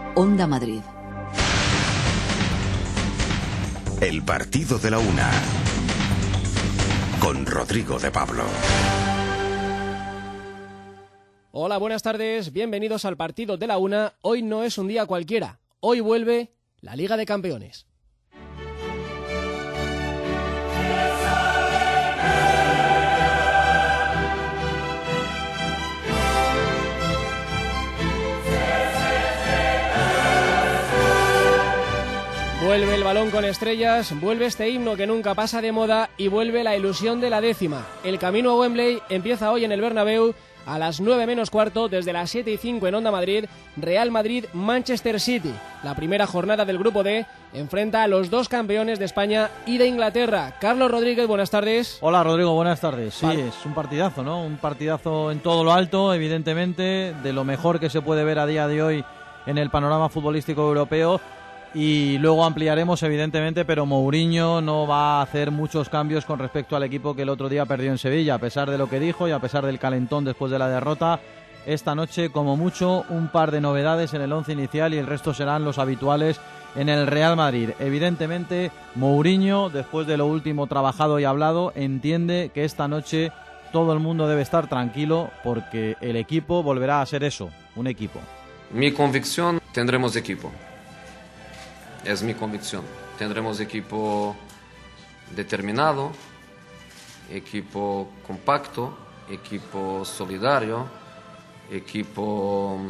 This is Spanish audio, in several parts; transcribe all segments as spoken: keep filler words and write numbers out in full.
Onda Madrid. El partido de la una, con Rodrigo de Pablo. Hola, buenas tardes, bienvenidos al partido de la una. Hoy no es un día cualquiera, hoy vuelve la Liga de Campeones. Vuelve el balón con estrellas, vuelve este himno que nunca pasa de moda y vuelve la ilusión de la décima. El camino a Wembley empieza hoy en el Bernabéu a las nueve menos cuarto, desde las siete y cinco en Onda Madrid. Real Madrid-Manchester City. La primera jornada del Grupo D enfrenta a los dos campeones de España y de Inglaterra. Carlos Rodríguez, buenas tardes. Hola Rodrigo, buenas tardes. Sí, Vale. Es un partidazo, ¿no? Un partidazo en todo lo alto, evidentemente, de lo mejor que se puede ver a día de hoy en el panorama futbolístico europeo. Y luego ampliaremos, evidentemente, pero Mourinho no va a hacer muchos cambios con respecto al equipo que el otro día perdió en Sevilla, a pesar de lo que dijo y a pesar del calentón después de la derrota. Esta noche, como mucho, un par de novedades en el once inicial y el resto serán los habituales en el Real Madrid. Evidentemente, Mourinho, después de lo último trabajado y hablado, entiende que esta noche todo el mundo debe estar tranquilo porque el equipo volverá a ser eso, un equipo. Mi convicción, tendremos equipo. Es mi convicción. Tendremos equipo determinado, equipo compacto, equipo solidario, equipo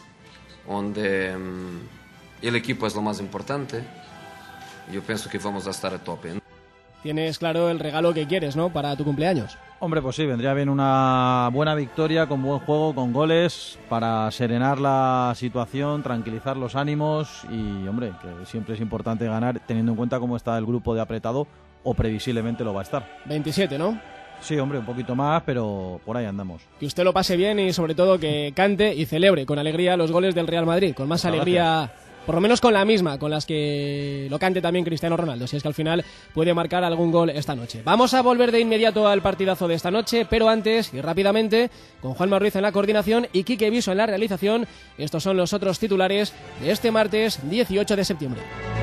donde um, el equipo es lo más importante. Yo pienso que vamos a estar a tope. Tienes claro el regalo que quieres, ¿no?, para tu cumpleaños. Hombre, pues sí, vendría bien una buena victoria con buen juego, con goles, para serenar la situación, tranquilizar los ánimos y, hombre, que siempre es importante ganar teniendo en cuenta cómo está el grupo de apretado, o previsiblemente lo va a estar. veintisiete, ¿no? Sí, hombre, un poquito más, pero por ahí andamos. Que usted lo pase bien y sobre todo que cante y celebre con alegría los goles del Real Madrid, con más Muchas alegría... gracias. Por lo menos con la misma, con las que lo cante también Cristiano Ronaldo, si es que al final puede marcar algún gol esta noche. Vamos a volver de inmediato al partidazo de esta noche, pero antes y rápidamente, con Juanma Ruiz en la coordinación y Quique Viso en la realización, estos son los otros titulares de este martes dieciocho de septiembre.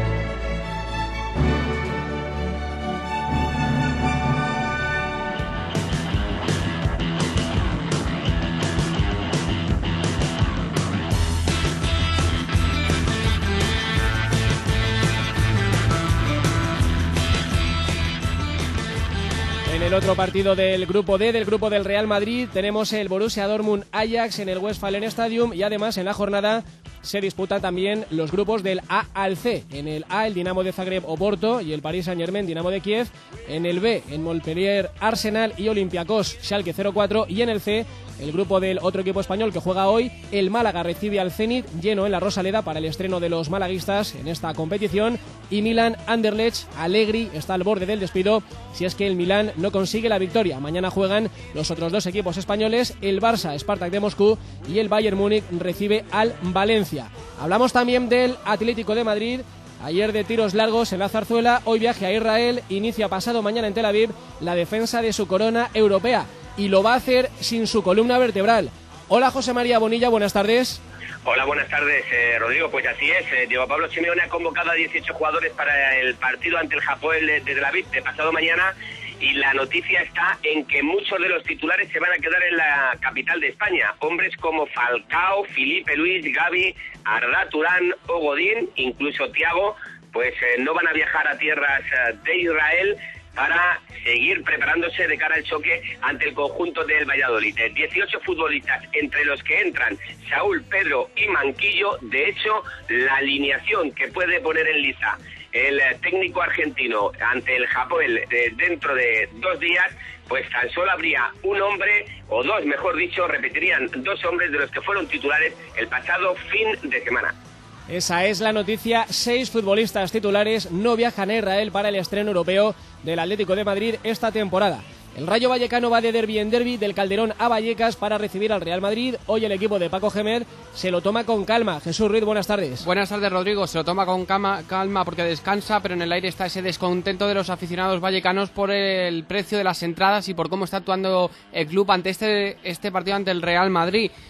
En el otro partido del grupo D, del grupo del Real Madrid, tenemos el Borussia Dortmund Ajax en el Westfalen Stadium y además en la jornada se disputan también los grupos del A al C. En el A, el Dinamo de Zagreb Oporto y el Paris Saint-Germain Dinamo de Kiev. En el B, en Montpellier Arsenal y Olympiacos Schalke cero cuatro. Y en el C, el grupo del otro equipo español que juega hoy, el Málaga recibe al Zenit, lleno en la Rosaleda para el estreno de los malaguistas en esta competición. Y Milan Anderlecht, Allegri está al borde del despido si es que el Milan no consigue la victoria. Mañana juegan los otros dos equipos españoles, el Barça, Spartak de Moscú, y el Bayern Múnich recibe al Valencia. Hablamos también del Atlético de Madrid. Ayer de tiros largos en la Zarzuela, hoy viaje a Israel, inicia pasado mañana en Tel Aviv la defensa de su corona europea y lo va a hacer sin su columna vertebral. Hola José María Bonilla, buenas tardes. Hola, buenas tardes, eh, Rodrigo. Pues así es, eh, Diego Pablo Simeone ha convocado a dieciocho jugadores para el partido ante el Japón de Tel Aviv de pasado mañana. Y la noticia está en que muchos de los titulares se van a quedar en la capital de España. Hombres como Falcao, Felipe Luis, Gavi, Arda Turán o Godín, incluso Thiago, pues eh, no van a viajar a tierras eh, de Israel para seguir preparándose de cara al choque ante el conjunto del Valladolid. dieciocho futbolistas, entre los que entran Saúl, Pedro y Manquillo. De hecho, la alineación que puede poner en lista el técnico argentino ante el Japón eh, dentro de dos días, pues tan solo habría un hombre, o dos mejor dicho, repetirían dos hombres de los que fueron titulares el pasado fin de semana. Esa es la noticia, seis futbolistas titulares no viajan a Israel para el estreno europeo del Atlético de Madrid esta temporada. El Rayo Vallecano va de derbi en derbi del Calderón a Vallecas para recibir al Real Madrid. Hoy el equipo de Paco Gémez se lo toma con calma. Jesús Ruiz, buenas tardes. Buenas tardes, Rodrigo. Se lo toma con calma, calma porque descansa, pero en el aire está ese descontento de los aficionados vallecanos por el precio de las entradas y por cómo está actuando el club ante este, este partido ante el Real Madrid.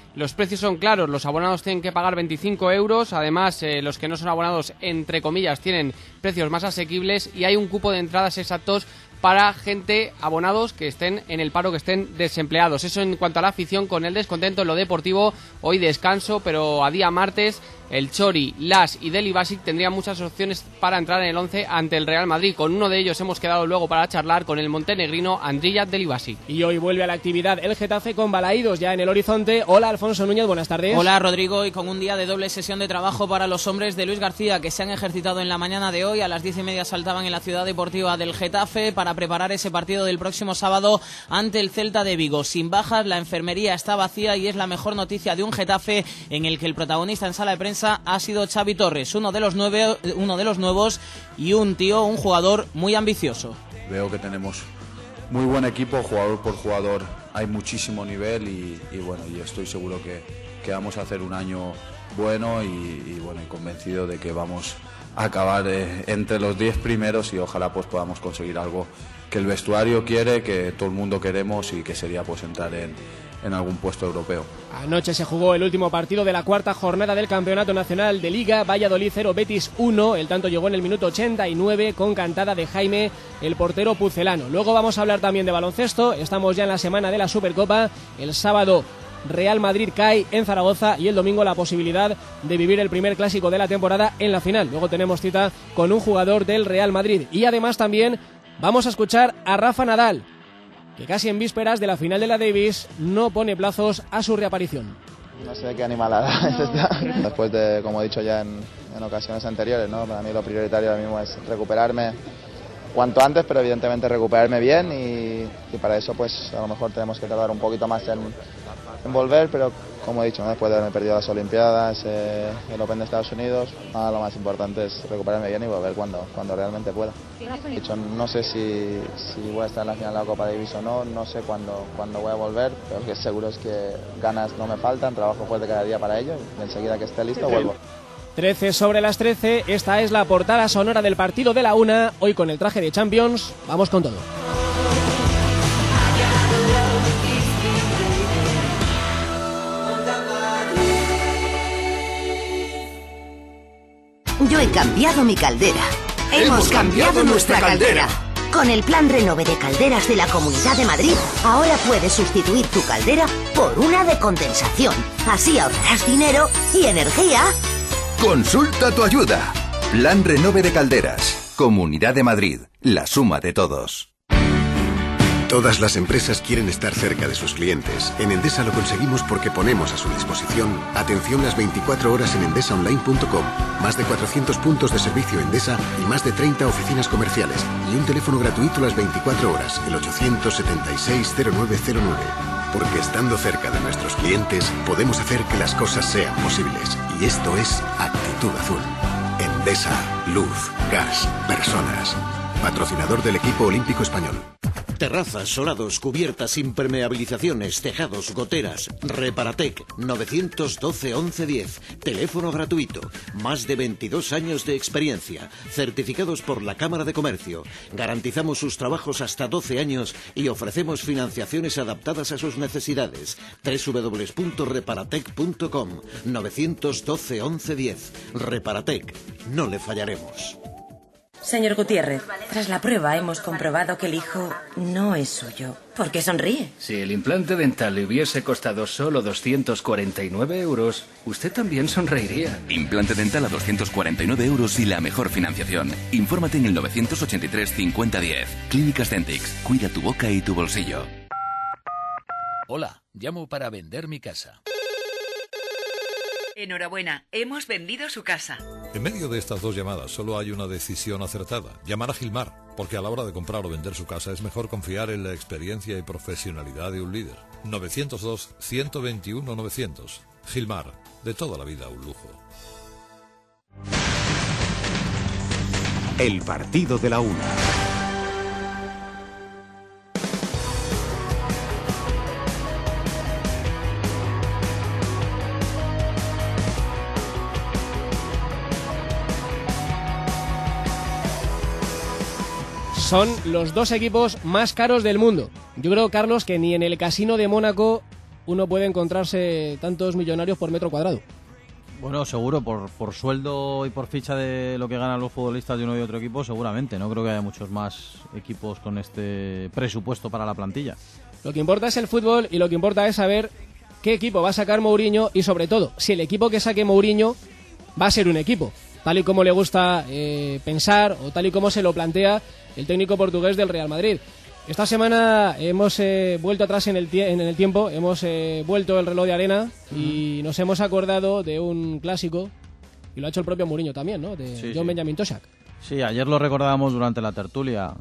Los precios son claros, los abonados tienen que pagar veinticinco euros, además eh, los que no son abonados, entre comillas, tienen precios más asequibles y hay un cupo de entradas exactos para gente, abonados que estén en el paro, que estén desempleados. Eso en cuanto a la afición. Con el descontento en lo deportivo, hoy descanso, pero a día martes el Chori, Las y Deli Basic tendrían muchas opciones para entrar en el once ante el Real Madrid. Con uno de ellos hemos quedado luego para charlar, con el montenegrino Andrija Deli Basic. Y hoy vuelve a la actividad el Getafe con Balaídos ya en el horizonte. Hola, Alfonso Núñez, buenas tardes. Hola, Rodrigo, y con un día de doble sesión de trabajo para los hombres de Luis García, que se han ejercitado en la mañana de hoy. A las diez y media saltaban en la ciudad deportiva del Getafe para preparar ese partido del próximo sábado ante el Celta de Vigo. Sin bajas, la enfermería está vacía y es la mejor noticia de un Getafe en el que el protagonista en sala de prensa ha sido Xavi Torres, uno de los nueve, uno de los nuevos y un tío, un jugador muy ambicioso. Veo que tenemos muy buen equipo, jugador por jugador hay muchísimo nivel y, y bueno, y estoy seguro que, que vamos a hacer un año bueno y, y bueno, y convencido de que vamos a acabar eh, entre los diez primeros y ojalá pues podamos conseguir algo que el vestuario quiere, que todo el mundo queremos y que sería pues entrar en, en algún puesto europeo. Anoche se jugó el último partido de la cuarta jornada del Campeonato Nacional de Liga. Valladolid cero, Betis uno. El tanto llegó en el minuto ochenta y nueve con cantada de Jaime, el portero pucelano. Luego vamos a hablar también de baloncesto. Estamos ya en la semana de la Supercopa. El sábado Real Madrid cae en Zaragoza y el domingo la posibilidad de vivir el primer clásico de la temporada en la final. Luego tenemos cita con un jugador del Real Madrid. Y además también vamos a escuchar a Rafa Nadal, que casi en vísperas de la final de la Davis no pone plazos a su reaparición. No sé qué animalada es esta. Después de, como he dicho ya en, en ocasiones anteriores, ¿no? Para mí lo prioritario ahora mismo es recuperarme cuanto antes, pero evidentemente recuperarme bien y, y para eso pues a lo mejor tenemos que tardar un poquito más en, en volver, pero como he dicho, ¿no? Después de haberme perdido las Olimpiadas, eh, el Open de Estados Unidos, nada, lo más importante es recuperarme bien y volver cuando, cuando realmente pueda. De hecho, no sé si, si voy a estar en la final de la Copa Davis o no, no sé cuándo, cuándo voy a volver, pero lo que seguro es que ganas no me faltan, trabajo fuerte cada día para ello y enseguida que esté listo vuelvo. trece sobre las trece, esta es la portada sonora del partido de la una, hoy con el traje de Champions, vamos con todo. Yo he cambiado mi caldera. Hemos cambiado nuestra caldera. Con el plan Renove de calderas de la Comunidad de Madrid, ahora puedes sustituir tu caldera por una de condensación. Así ahorrarás dinero y energía. Consulta tu ayuda. Plan Renove de calderas. Comunidad de Madrid. La suma de todos. Todas las empresas quieren estar cerca de sus clientes. En Endesa lo conseguimos porque ponemos a su disposición atención las veinticuatro horas en endesa online punto com, más de cuatrocientos puntos de servicio Endesa y más de treinta oficinas comerciales y un teléfono gratuito las veinticuatro horas, el ochocientos setenta y seis cero nueve cero nueve. Porque estando cerca de nuestros clientes podemos hacer que las cosas sean posibles. Y esto es Actitud Azul. Endesa, luz, gas, personas. Patrocinador del equipo olímpico español. Terrazas, solados, cubiertas, impermeabilizaciones, tejados, goteras. Reparatec, nueve uno dos, once diez. Teléfono gratuito. Más de veintidós años de experiencia. Certificados por la Cámara de Comercio. Garantizamos sus trabajos hasta doce años y ofrecemos financiaciones adaptadas a sus necesidades. doble u doble u doble u punto reparatec punto com. nueve uno dos, once diez. Reparatec. No le fallaremos. Señor Gutiérrez, tras la prueba hemos comprobado que el hijo no es suyo. ¿Por qué sonríe? Si el implante dental le hubiese costado solo doscientos cuarenta y nueve euros, usted también sonreiría. Implante dental a doscientos cuarenta y nueve euros y la mejor financiación. Infórmate en el novecientos ochenta y tres cincuenta diez. Clínicas Dentix. Cuida tu boca y tu bolsillo. Hola, llamo para vender mi casa. Enhorabuena, hemos vendido su casa. En medio de estas dos llamadas solo hay una decisión acertada. Llamar a Gilmar, porque a la hora de comprar o vender su casa es mejor confiar en la experiencia y profesionalidad de un líder. novecientos dos, ciento veintiuno, novecientos. Gilmar, de toda la vida un lujo. El partido de la una. Son los dos equipos más caros del mundo. Yo creo, Carlos, que ni en el Casino de Mónaco uno puede encontrarse tantos millonarios por metro cuadrado. Bueno, seguro, por, por sueldo y por ficha de lo que ganan los futbolistas de uno y otro equipo, seguramente. No creo que haya muchos más equipos con este presupuesto para la plantilla. Lo que importa es el fútbol y lo que importa es saber qué equipo va a sacar Mourinho y, sobre todo, si el equipo que saque Mourinho va a ser un equipo, tal y como le gusta eh, pensar o tal y como se lo plantea el técnico portugués del Real Madrid. Esta semana hemos eh, vuelto atrás en el, en el tiempo, hemos eh, vuelto el reloj de arena y nos hemos acordado de un clásico, y lo ha hecho el propio Mourinho también, ¿no? De sí, John sí. Benjamin Toshak. Sí, ayer lo recordábamos durante la tertulia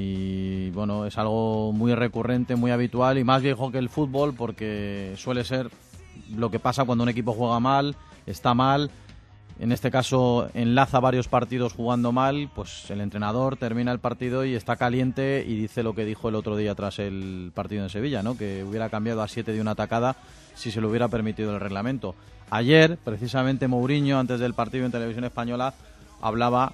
y bueno, es algo muy recurrente, muy habitual y más viejo que el fútbol, porque suele ser lo que pasa cuando un equipo juega mal, está mal. En este caso enlaza varios partidos jugando mal, pues el entrenador termina el partido y está caliente y dice lo que dijo el otro día tras el partido en Sevilla, ¿no? Que hubiera cambiado a siete de una tacada si se lo hubiera permitido el reglamento. Ayer, precisamente, Mourinho, antes del partido en Televisión Española, hablaba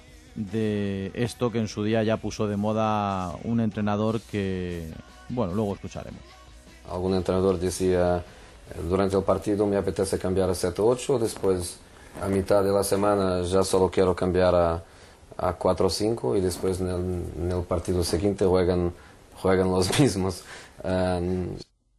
de esto que en su día ya puso de moda un entrenador que, bueno, luego escucharemos. Algún entrenador decía, durante el partido me apetece cambiar a siete ocho, después a mitad de la semana ya solo quiero cambiar a, a cuatro cinco y después en el, en el partido siguiente juegan, juegan los mismos. Um,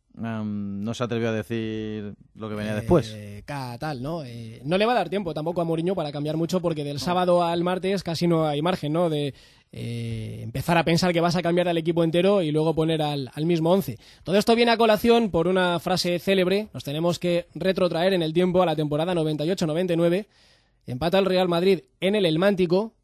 um, no se atrevió a decir lo que venía eh, después. Tal, ¿no? Eh, no le va a dar tiempo tampoco a Mourinho para cambiar mucho, porque del sábado al martes casi no hay margen, ¿no? De eh, empezar a pensar que vas a cambiar al equipo entero y luego poner al, al mismo once. Todo esto viene a colación por una frase célebre. Nos tenemos que retrotraer en el tiempo a la temporada noventa y ocho noventa y nueve. Empata el Real Madrid en el Elmántico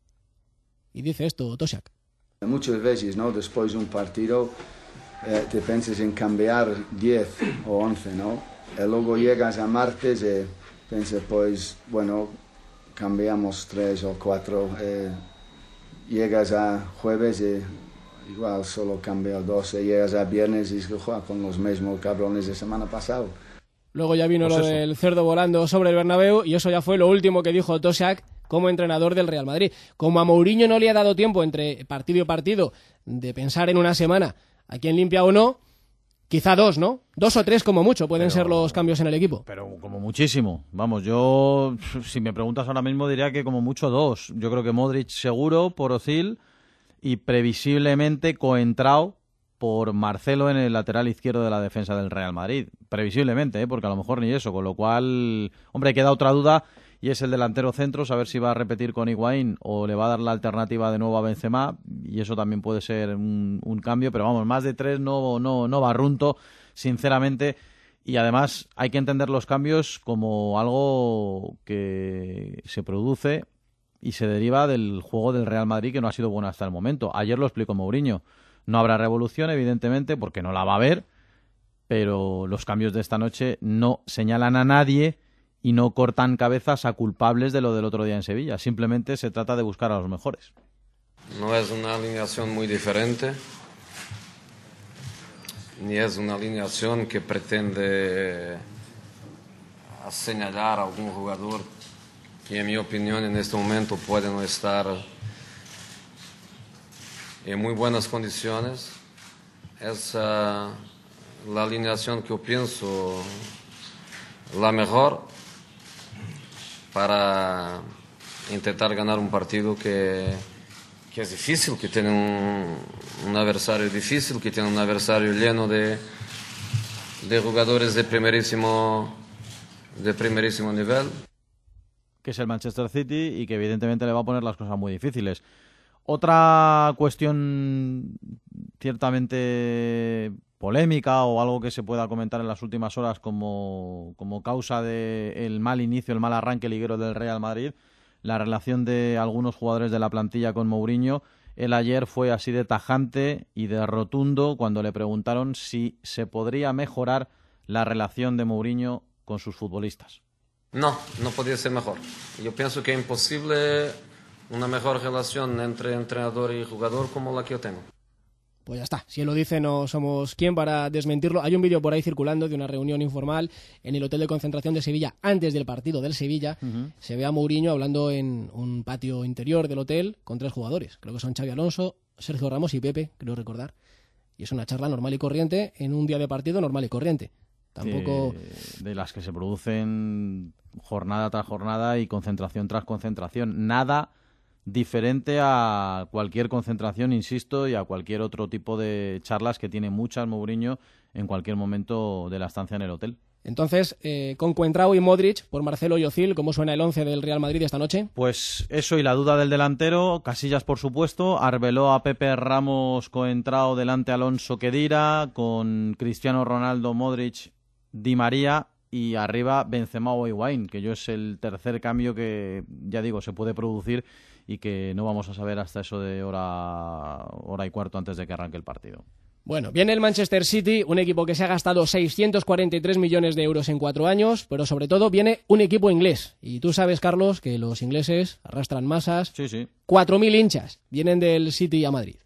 y dice esto Toshak. Muchas veces, ¿no? Después de un partido eh, te piensas en cambiar diez o once, ¿no? Y luego llegas a martes y piensas, pues, bueno, cambiamos tres o cuatro. Eh, llegas a jueves y igual solo cambio dos. Y llegas a viernes y juegas con los mismos cabrones de semana pasada. Luego ya vino pues lo eso. del cerdo volando sobre el Bernabéu y eso ya fue lo último que dijo Toshak como entrenador del Real Madrid. Como a Mourinho no le ha dado tiempo entre partido y partido de pensar en una semana a quién limpia o no, quizá dos, ¿no? Dos o tres como mucho pueden pero, ser los cambios en el equipo. Pero como muchísimo. Vamos, yo, si me preguntas ahora mismo, diría que como mucho dos. Yo creo que Modric seguro por Özil y previsiblemente Coentrao por Marcelo en el lateral izquierdo de la defensa del Real Madrid. Previsiblemente, ¿eh? Porque a lo mejor ni eso. Con lo cual, hombre, queda otra duda y es el delantero centro, saber si va a repetir con Higuaín o le va a dar la alternativa de nuevo a Benzema, y eso también puede ser un, un cambio, pero vamos, más de tres no, no, no barrunto, sinceramente, y además hay que entender los cambios como algo que se produce y se deriva del juego del Real Madrid, que no ha sido bueno hasta el momento. Ayer lo explicó Mourinho, no habrá revolución, evidentemente, porque no la va a haber, pero los cambios de esta noche no señalan a nadie y no cortan cabezas a culpables de lo del otro día en Sevilla. Simplemente se trata de buscar a los mejores. No es una alineación muy diferente, ni es una alineación que pretende señalar a algún jugador que, en mi opinión, en este momento puede no estar en muy buenas condiciones. Es uh, la alineación que yo pienso la mejor para intentar ganar un partido que, que es difícil, que tiene un, un adversario difícil, que tiene un adversario lleno de, de jugadores de primerísimo, de primerísimo nivel. Que es el Manchester City y que evidentemente le va a poner las cosas muy difíciles. Otra cuestión ciertamente polémica o algo que se pueda comentar en las últimas horas como, como causa del mal inicio, el mal arranque liguero del Real Madrid, la relación de algunos jugadores de la plantilla con Mourinho. Él ayer fue así de tajante y de rotundo cuando le preguntaron si se podría mejorar la relación de Mourinho con sus futbolistas. No, no podía ser mejor. Yo pienso que es imposible una mejor relación entre entrenador y jugador como la que yo tengo. Pues ya está, si él lo dice no somos quien para desmentirlo. Hay un vídeo por ahí circulando de una reunión informal en el hotel de concentración de Sevilla antes del partido del Sevilla. Uh-huh. Se ve a Mourinho hablando en un patio interior del hotel con tres jugadores. Creo que son Xavi Alonso, Sergio Ramos y Pepe, creo recordar. Y es una charla normal y corriente en un día de partido normal y corriente. Tampoco... De, de las que se producen jornada tras jornada y concentración tras concentración. Nada diferente a cualquier concentración, insisto, y a cualquier otro tipo de charlas que tiene muchas Mourinho en cualquier momento de la estancia en el hotel. Entonces, eh, con Coentrao y Modric, por Marcelo y Özil, ¿cómo suena el once del Real Madrid esta noche? Pues eso y la duda del delantero, Casillas por supuesto, Arbeloa, Pepe, Ramos, Coentrao, delante Alonso, Khedira, con Cristiano Ronaldo, Modric, Di María y arriba Benzema o Higuaín, que yo es el tercer cambio que, ya digo, se puede producir y que no vamos a saber hasta eso de hora, hora y cuarto antes de que arranque el partido. Bueno, viene el Manchester City, un equipo que se ha gastado seiscientos cuarenta y tres millones de euros en cuatro años, pero sobre todo viene un equipo inglés. Y tú sabes, Carlos, que los ingleses arrastran masas. Sí, sí. cuatro mil hinchas vienen del City a Madrid.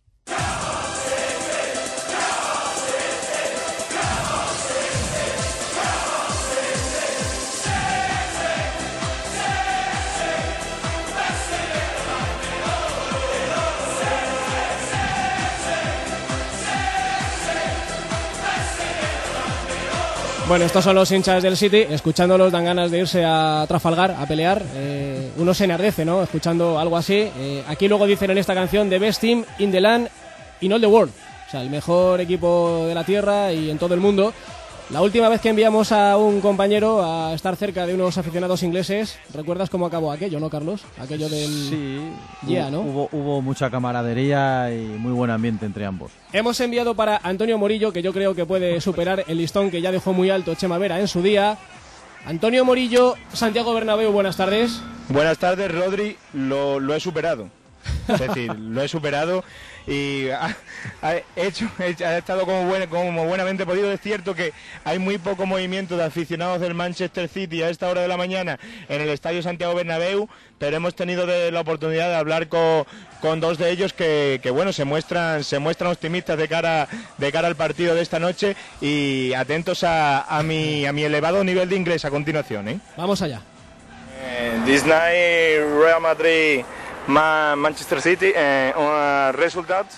Bueno, estos son los hinchas del City, escuchándolos dan ganas de irse a Trafalgar a pelear, eh, uno se enardece, ¿no?, escuchando algo así. Eh, aquí luego dicen en esta canción, the best team in the land in all the world, o sea, el mejor equipo de la tierra y en todo el mundo. La última vez que enviamos a un compañero a estar cerca de unos aficionados ingleses, ¿recuerdas cómo acabó aquello, no, Carlos? Aquello del... Sí, yeah, ¿no? Hubo, hubo mucha camaradería y muy buen ambiente entre ambos. Hemos enviado para Antonio Morillo, que yo creo que puede superar el listón que ya dejó muy alto Chema Vera en su día. Antonio Morillo, Santiago Bernabéu, buenas tardes. Buenas tardes, Rodri, lo, lo he superado. Es decir, lo he superado y ha, ha hecho, ha estado como, buen, como buenamente podido. Es cierto que hay muy poco movimiento de aficionados del Manchester City a esta hora de la mañana en el Estadio Santiago Bernabéu, pero hemos tenido de la oportunidad de hablar con, con dos de ellos que, que bueno, se muestran, se muestran optimistas de cara, de cara al partido de esta noche y atentos a, a, mi, a mi elevado nivel de inglés a continuación, ¿eh? Vamos allá. Uh, this night Real Madrid Ma Manchester City uh, uh, resultats.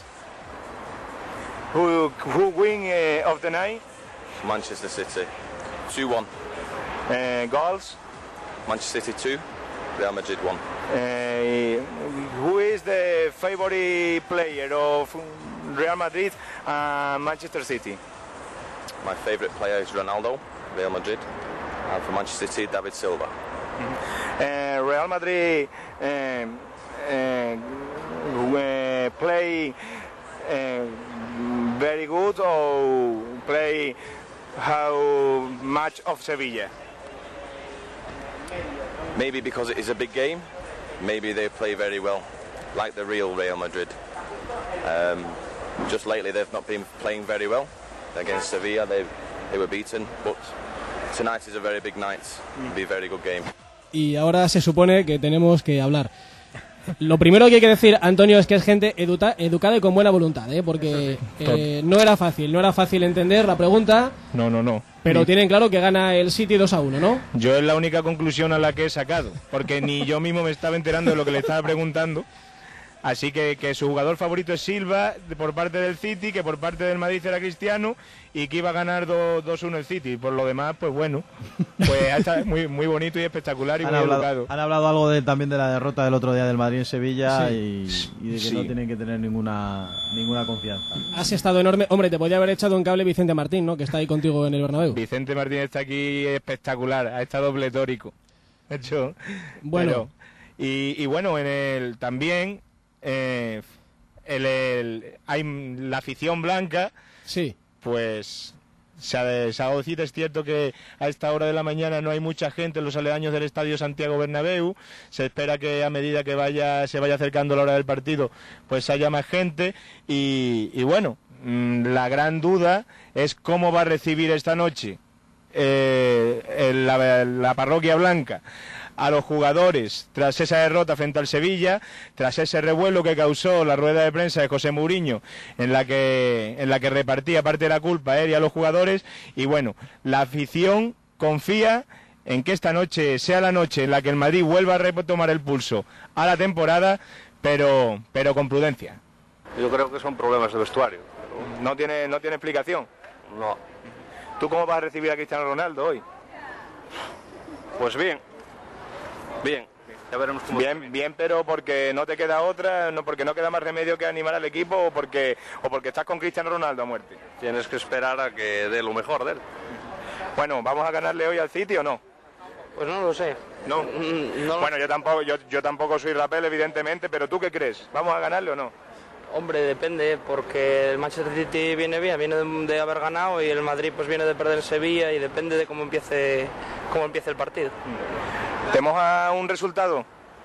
Who who win uh, of the night? Manchester City two one. Uh, goals? Manchester City two, Real Madrid one. Uh, who is the favorite player of Real Madrid and Manchester City? My favorite player is Ronaldo, Real Madrid, and for Manchester City, David Silva. Mm-hmm. uh, Real Madrid um, Uh, uh, play uh, very good or play how much of Sevilla? Maybe because it is a big game, maybe they play very well, like the real Real Madrid. Um, just lately they've not been playing very well. Against Sevilla they, they were beaten, but tonight is a very big night, it'll be a very good game. Y ahora se supone que tenemos que hablar. Lo primero que hay que decir, Antonio, es que es gente educa, educada y con buena voluntad, ¿eh? Porque eh, no era fácil, no era fácil entender la pregunta. No, no, no. Pero ni... tienen claro que gana el City dos a uno, ¿no? Yo es la única conclusión a la que he sacado, porque ni yo mismo me estaba enterando de lo que le estaba preguntando. Así que, que su jugador favorito es Silva por parte del City, que por parte del Madrid era Cristiano y que iba a ganar dos uno el City. Por lo demás, pues bueno, pues está muy, muy bonito y espectacular y han muy hablado, educado. Han hablado algo de, también de la derrota del otro día del Madrid en Sevilla, sí. y, y de que sí. no tienen que tener ninguna ninguna confianza. Has estado enorme. Hombre, te podía haber echado un cable Vicente Martín, ¿no? Que está ahí contigo en el Bernabéu. Vicente Martín está aquí espectacular, ha estado pletórico. Hecho, bueno. Pero, y, y bueno, en el también... Eh, el, el, hay la afición blanca, sí, pues se ha, se ha dado decir, es cierto que a esta hora de la mañana no hay mucha gente en los aledaños del Estadio Santiago Bernabéu. Se espera que a medida que vaya se vaya acercando la hora del partido, pues haya más gente y, y bueno, la gran duda es cómo va a recibir esta noche eh, la, la parroquia blanca a los jugadores tras esa derrota frente al Sevilla, tras ese revuelo que causó la rueda de prensa de José Mourinho en la que en la que repartía parte de la culpa a él y a los jugadores. Y bueno, la afición confía en que esta noche sea la noche en la que el Madrid vuelva a retomar el pulso a la temporada, pero pero con prudencia. Yo creo que son problemas de vestuario. ¿No tiene, no tiene explicación? No. ¿Tú cómo vas a recibir a Cristiano Ronaldo hoy? Pues bien, bien, ya veremos cómo... Bien, bien, pero porque no te queda otra, no porque no queda más remedio que animar al equipo o porque, o porque estás con Cristiano Ronaldo a muerte. Tienes que esperar a que dé lo mejor de él. Bueno, ¿vamos a ganarle hoy al City o no? Pues no lo sé. No. no bueno, yo tampoco, yo, yo tampoco soy rapel, evidentemente, pero ¿tú qué crees? ¿Vamos a ganarle o no? Hombre, depende, porque el Manchester City viene bien, viene de, de haber ganado y el Madrid pues viene de perder en Sevilla y depende de cómo empiece, cómo empiece el partido. ¿Tenemos a un resultado?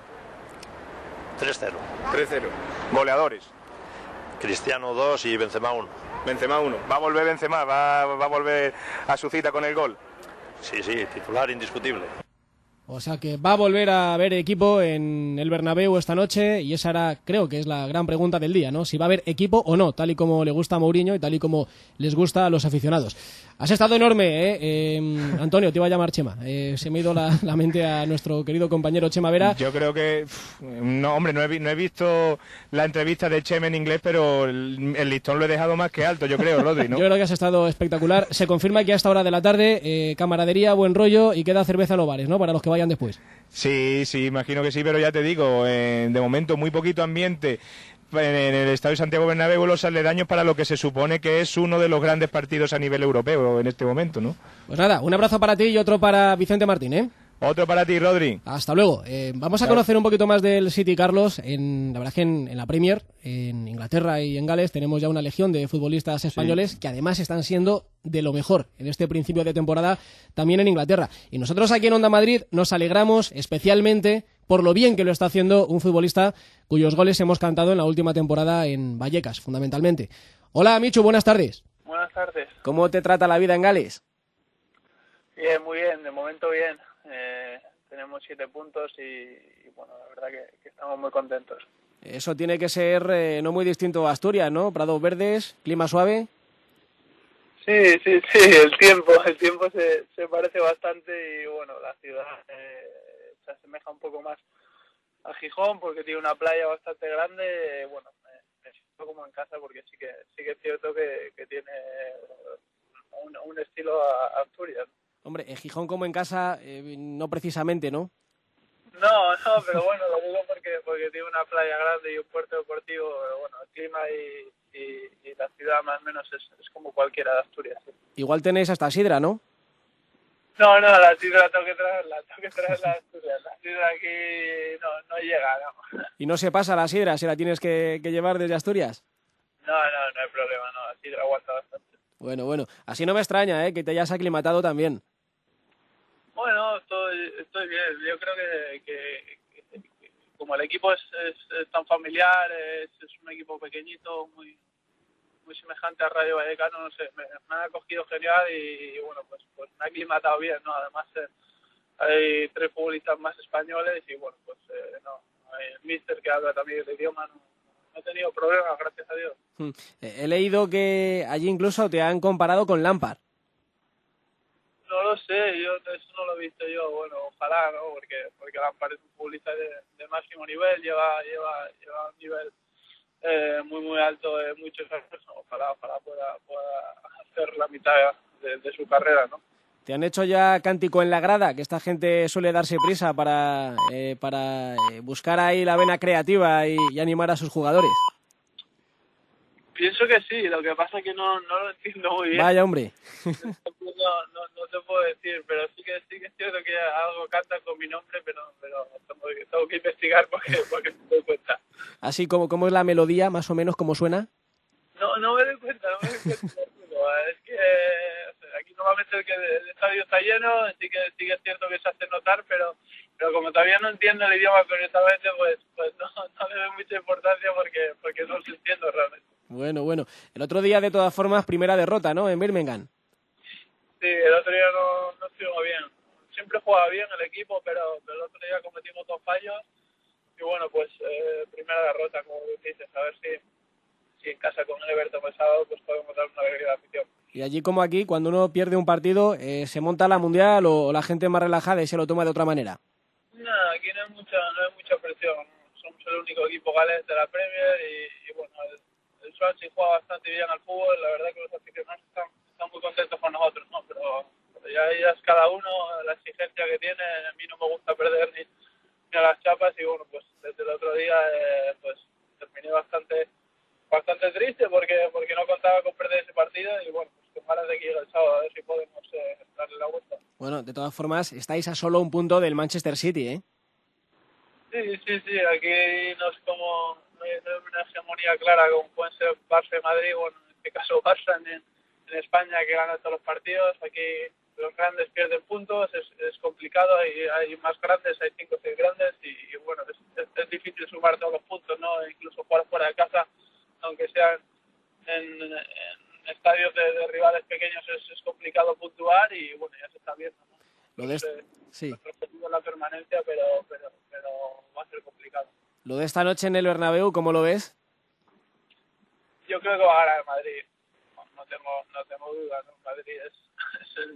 tres cero. tres cero. Goleadores. Cristiano dos y Benzema uno. Benzema uno. Va a volver Benzema, va, va a volver a su cita con el gol. Sí, sí, titular indiscutible. O sea que va a volver a haber equipo en el Bernabéu esta noche y esa era, creo que es la gran pregunta del día, ¿no? Si va a haber equipo o no, tal y como le gusta a Mourinho y tal y como les gusta a los aficionados. Has estado enorme, ¿eh? eh Antonio, te iba a llamar Chema. Eh, se me ha ido la, la mente a nuestro querido compañero Chema Vera. Yo creo que... No, hombre, no he, no he visto la entrevista de Chema en inglés, pero el, el listón lo he dejado más que alto, yo creo, Rodri, ¿no? Yo creo que has estado espectacular. Se confirma que a esta hora de la tarde, eh, camaradería, buen rollo y queda cerveza en los bares, ¿no? Para los que vayan después. Sí, sí, imagino que sí, pero ya te digo, eh, de momento muy poquito ambiente en el Estadio Santiago Bernabéu, los aledaños para lo que se supone que es uno de los grandes partidos a nivel europeo en este momento, ¿no? Pues nada, un abrazo para ti y otro para Vicente Martín, ¿eh? Otro para ti, Rodri. Hasta luego. Eh, vamos a conocer un poquito más del City, Carlos. En, la verdad es que en, en la Premier, en Inglaterra y en Gales, tenemos ya una legión de futbolistas españoles sí. que además están siendo de lo mejor en este principio de temporada también en Inglaterra. Y nosotros aquí en Onda Madrid nos alegramos especialmente por lo bien que lo está haciendo un futbolista cuyos goles hemos cantado en la última temporada en Vallecas, fundamentalmente. Hola, Michu, buenas tardes. Buenas tardes. ¿Cómo te trata la vida en Gales? Bien, muy bien, de momento bien. Eh, tenemos siete puntos y, y bueno, la verdad que, que estamos muy contentos. Eso tiene que ser eh, no muy distinto a Asturias, ¿no? Prados verdes, clima suave. Sí, sí, sí, el tiempo, el tiempo se, se parece bastante y bueno, la ciudad eh, se asemeja un poco más a Gijón porque tiene una playa bastante grande. Bueno, me, me siento como en casa porque sí que sí que es cierto que, que tiene un, un estilo a, a Asturias. Hombre, en Gijón como en casa, eh, no precisamente, ¿no? No, no, pero bueno, lo digo porque porque tiene una playa grande y un puerto deportivo, bueno, el clima y, y, y la ciudad más o menos es, es como cualquiera de Asturias. ¿Sí? Igual tenéis hasta sidra, ¿no? No, no, la sidra tengo que traerla, tengo que traerla de Asturias. La sidra aquí no, no llega, no. ¿Y no se pasa la sidra si la tienes que, que llevar desde Asturias? No, no, no hay problema, no, la sidra aguanta bastante. Bueno, bueno, así no me extraña, ¿eh? Que te hayas aclimatado también. Bueno, estoy, estoy bien. Yo creo que, que, que, que como el equipo es, es, es tan familiar, es, es un equipo pequeñito, muy muy semejante a Rayo Vallecano, no sé, me, me ha acogido genial y, y bueno, pues, pues me ha aclimatado bien, ¿no? Además eh, hay tres futbolistas más españoles y bueno, pues eh, no, hay el míster que habla también el idioma, no, no he tenido problemas, gracias a Dios. Hmm. He leído que allí incluso te han comparado con Lampard. No lo sé, yo eso no lo he visto yo, bueno, ojalá, ¿no? Porque porque Lampard es un futbolista de, de máximo nivel, lleva lleva lleva un nivel eh, muy muy alto de muchos años, ojalá ojalá pueda pueda hacer la mitad de, de su carrera, ¿no? ¿Te han hecho ya cántico en la grada? Que esta gente suele darse prisa para eh, para eh, buscar ahí la vena creativa y, y animar a sus jugadores. Pienso que sí, lo que pasa es que no, no lo entiendo muy bien. Vaya, hombre. No, no, no te puedo decir, pero sí que sí que es cierto que algo cantan con mi nombre, pero pero tengo que, tengo que investigar porque, porque no me doy cuenta. Así como, ¿cómo es la melodía, más o menos, cómo suena? No, no me doy cuenta, no me doy cuenta. Es que o sea, aquí normalmente el, que el estadio está lleno, sí que sí que es cierto que se hace notar, pero pero como todavía no entiendo el idioma correctamente, pues pues no, no le doy mucha importancia porque porque no lo entiendo realmente. Bueno, bueno. El otro día, de todas formas, primera derrota, ¿no? En Birmingham. Sí, el otro día no, no estuvimos bien. Siempre jugaba bien el equipo, pero, pero el otro día cometimos dos fallos. Y bueno, pues eh, primera derrota, como dices. A ver si, si en casa con el Everton el sábado pues podemos dar una alegría de afición. Y allí como aquí, cuando uno pierde un partido, eh, ¿se monta la mundial o la gente es más relajada y se lo toma de otra manera? No, aquí no hay mucha, no hay mucha presión. Somos el único equipo galés de la Premier y, y bueno... El, El Swansea juega bastante bien al fútbol, la verdad que los aficionados están, están están muy contentos con nosotros, ¿no? Pero, pero ya, ya es cada uno la exigencia que tiene. A mí no me gusta perder ni, ni a las chapas y bueno, pues desde el otro día eh, pues terminé bastante bastante triste porque porque no contaba con perder ese partido y bueno, pues con ganas de que llegue el sábado a ver si podemos eh, darle la vuelta. Bueno, de todas formas, estáis a solo un punto del Manchester City, ¿eh? Sí, sí, sí, aquí no es como no hay, no hay una hegemonía clara como pueden ser Barça y Madrid, bueno, en este caso Barça en, en España que gana todos los partidos, aquí los grandes pierden puntos, es, es complicado, hay, hay más grandes, hay cinco o seis grandes y, y bueno, es, es, es difícil sumar todos los puntos, ¿no? Incluso jugar fuera de casa, aunque sean en, en estadios de, de rivales pequeños es, es complicado puntuar y bueno, ya se está viendo, ¿no? Lo de, este, sí. la permanencia, pero, pero, pero va a ser complicado. Lo de esta noche en el Bernabéu, ¿cómo lo ves? Yo creo que va a ganar el Madrid. No, no tengo, no tengo dudas, ¿no? Madrid es, es el,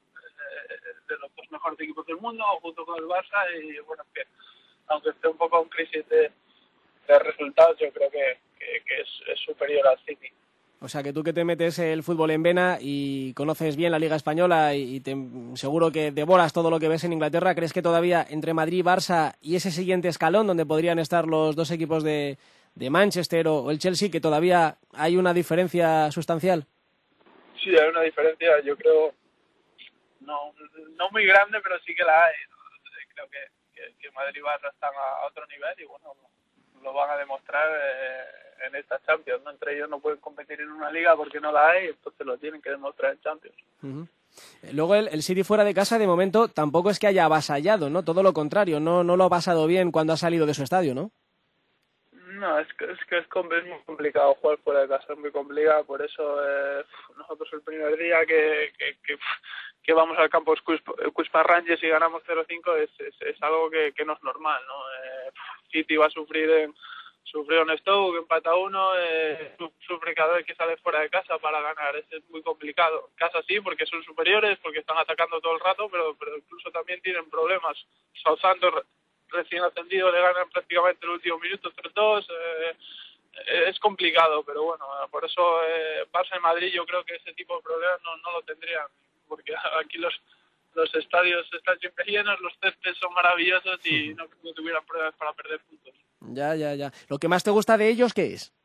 el de los dos mejores equipos del mundo, junto con el Barça, y bueno, que aunque esté un poco en crisis de, de resultados, yo creo que, que, que es, es superior al City. O sea, que tú que te metes el fútbol en vena y conoces bien la Liga Española y te, seguro que devoras todo lo que ves en Inglaterra, ¿crees que todavía entre Madrid, Barça y ese siguiente escalón donde podrían estar los dos equipos de, de Manchester o el Chelsea, que todavía hay una diferencia sustancial? Sí, hay una diferencia, yo creo, no, no muy grande, pero sí que la hay. Creo que, que, que Madrid y Barça están a otro nivel y bueno, lo van a demostrar eh, en esta Champions, ¿no? Entre ellos no pueden competir en una liga porque no la hay, entonces lo tienen que demostrar en Champions. Uh-huh. Luego el, el City fuera de casa de momento tampoco es que haya avasallado, ¿no? Todo lo contrario, no, no lo ha pasado bien cuando ha salido de su estadio, ¿no? No, es que es, que es, es muy complicado jugar fuera de casa, es muy complicado, por eso eh, nosotros el primer día que, que, que, que vamos al campo Queens Rangers y ganamos cero cinco es, es, es algo que, que no es normal, ¿no? Eh, City va a sufrir en, sufrió en Stoke, empata uno, eh, sufre cada vez que sale fuera de casa para ganar, es, es muy complicado. Casa sí, porque son superiores, porque están atacando todo el rato, pero, pero incluso también tienen problemas. Southampton recién ascendido le ganan prácticamente el último minuto tres dos, eh, es complicado, pero bueno, por eso eh, Barça y Madrid yo creo que ese tipo de problemas no, no lo tendrían, porque aquí los los estadios están siempre llenos, los céspedes son maravillosos y no, no tuvieran problemas para perder puntos. Ya, ya, ya. ¿Lo que más te gusta de ellos qué es?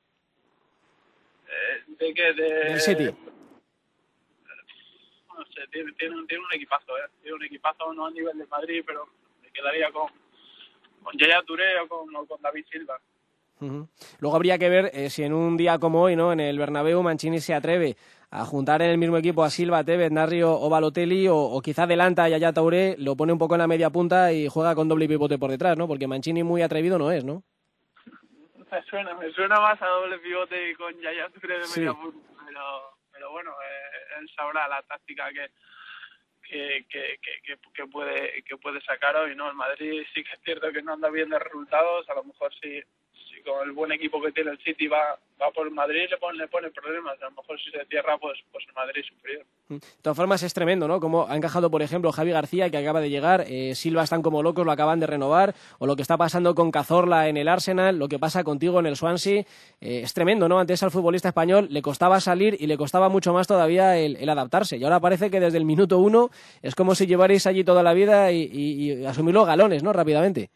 Eh, ¿De qué? De, Del City. No sé, tiene, tiene, un, tiene un equipazo, ¿eh? Tiene un equipazo no a nivel de Madrid, pero me quedaría con con Yaya Touré o con, o con David Silva. Uh-huh. Luego habría que ver eh, si en un día como hoy, ¿no? En el Bernabéu Mancini se atreve a juntar en el mismo equipo a Silva, Tevez, Narrio o Balotelli, o, o quizá adelanta a Yaya Touré, lo pone un poco en la media punta y juega con doble pivote por detrás, ¿no? Porque Mancini muy atrevido no es, ¿no? Me suena, me suena más a doble pivote y con Yaya Touré de sí. media punta, pero, pero bueno, eh, él sabrá la táctica que Que, que, que, que, puede que puede sacar hoy, ¿no? El Madrid sí que es cierto que no anda bien de resultados, a lo mejor sí, sí con el buen equipo que tiene el City va va por el Madrid le pone le pone problemas, a lo mejor si se cierra pues pues el Madrid es superior. De todas formas es tremendo, ¿no? Como ha encajado, por ejemplo, Javi García, que acaba de llegar, eh, Silva están como locos, lo acaban de renovar, o lo que está pasando con Cazorla en el Arsenal, lo que pasa contigo en el Swansea, eh, es tremendo, ¿no? Antes al futbolista español le costaba salir y le costaba mucho más todavía el, el adaptarse, y ahora parece que desde el minuto uno es como si llevarais allí toda la vida y, y, y asumir los galones, ¿no? Rápidamente.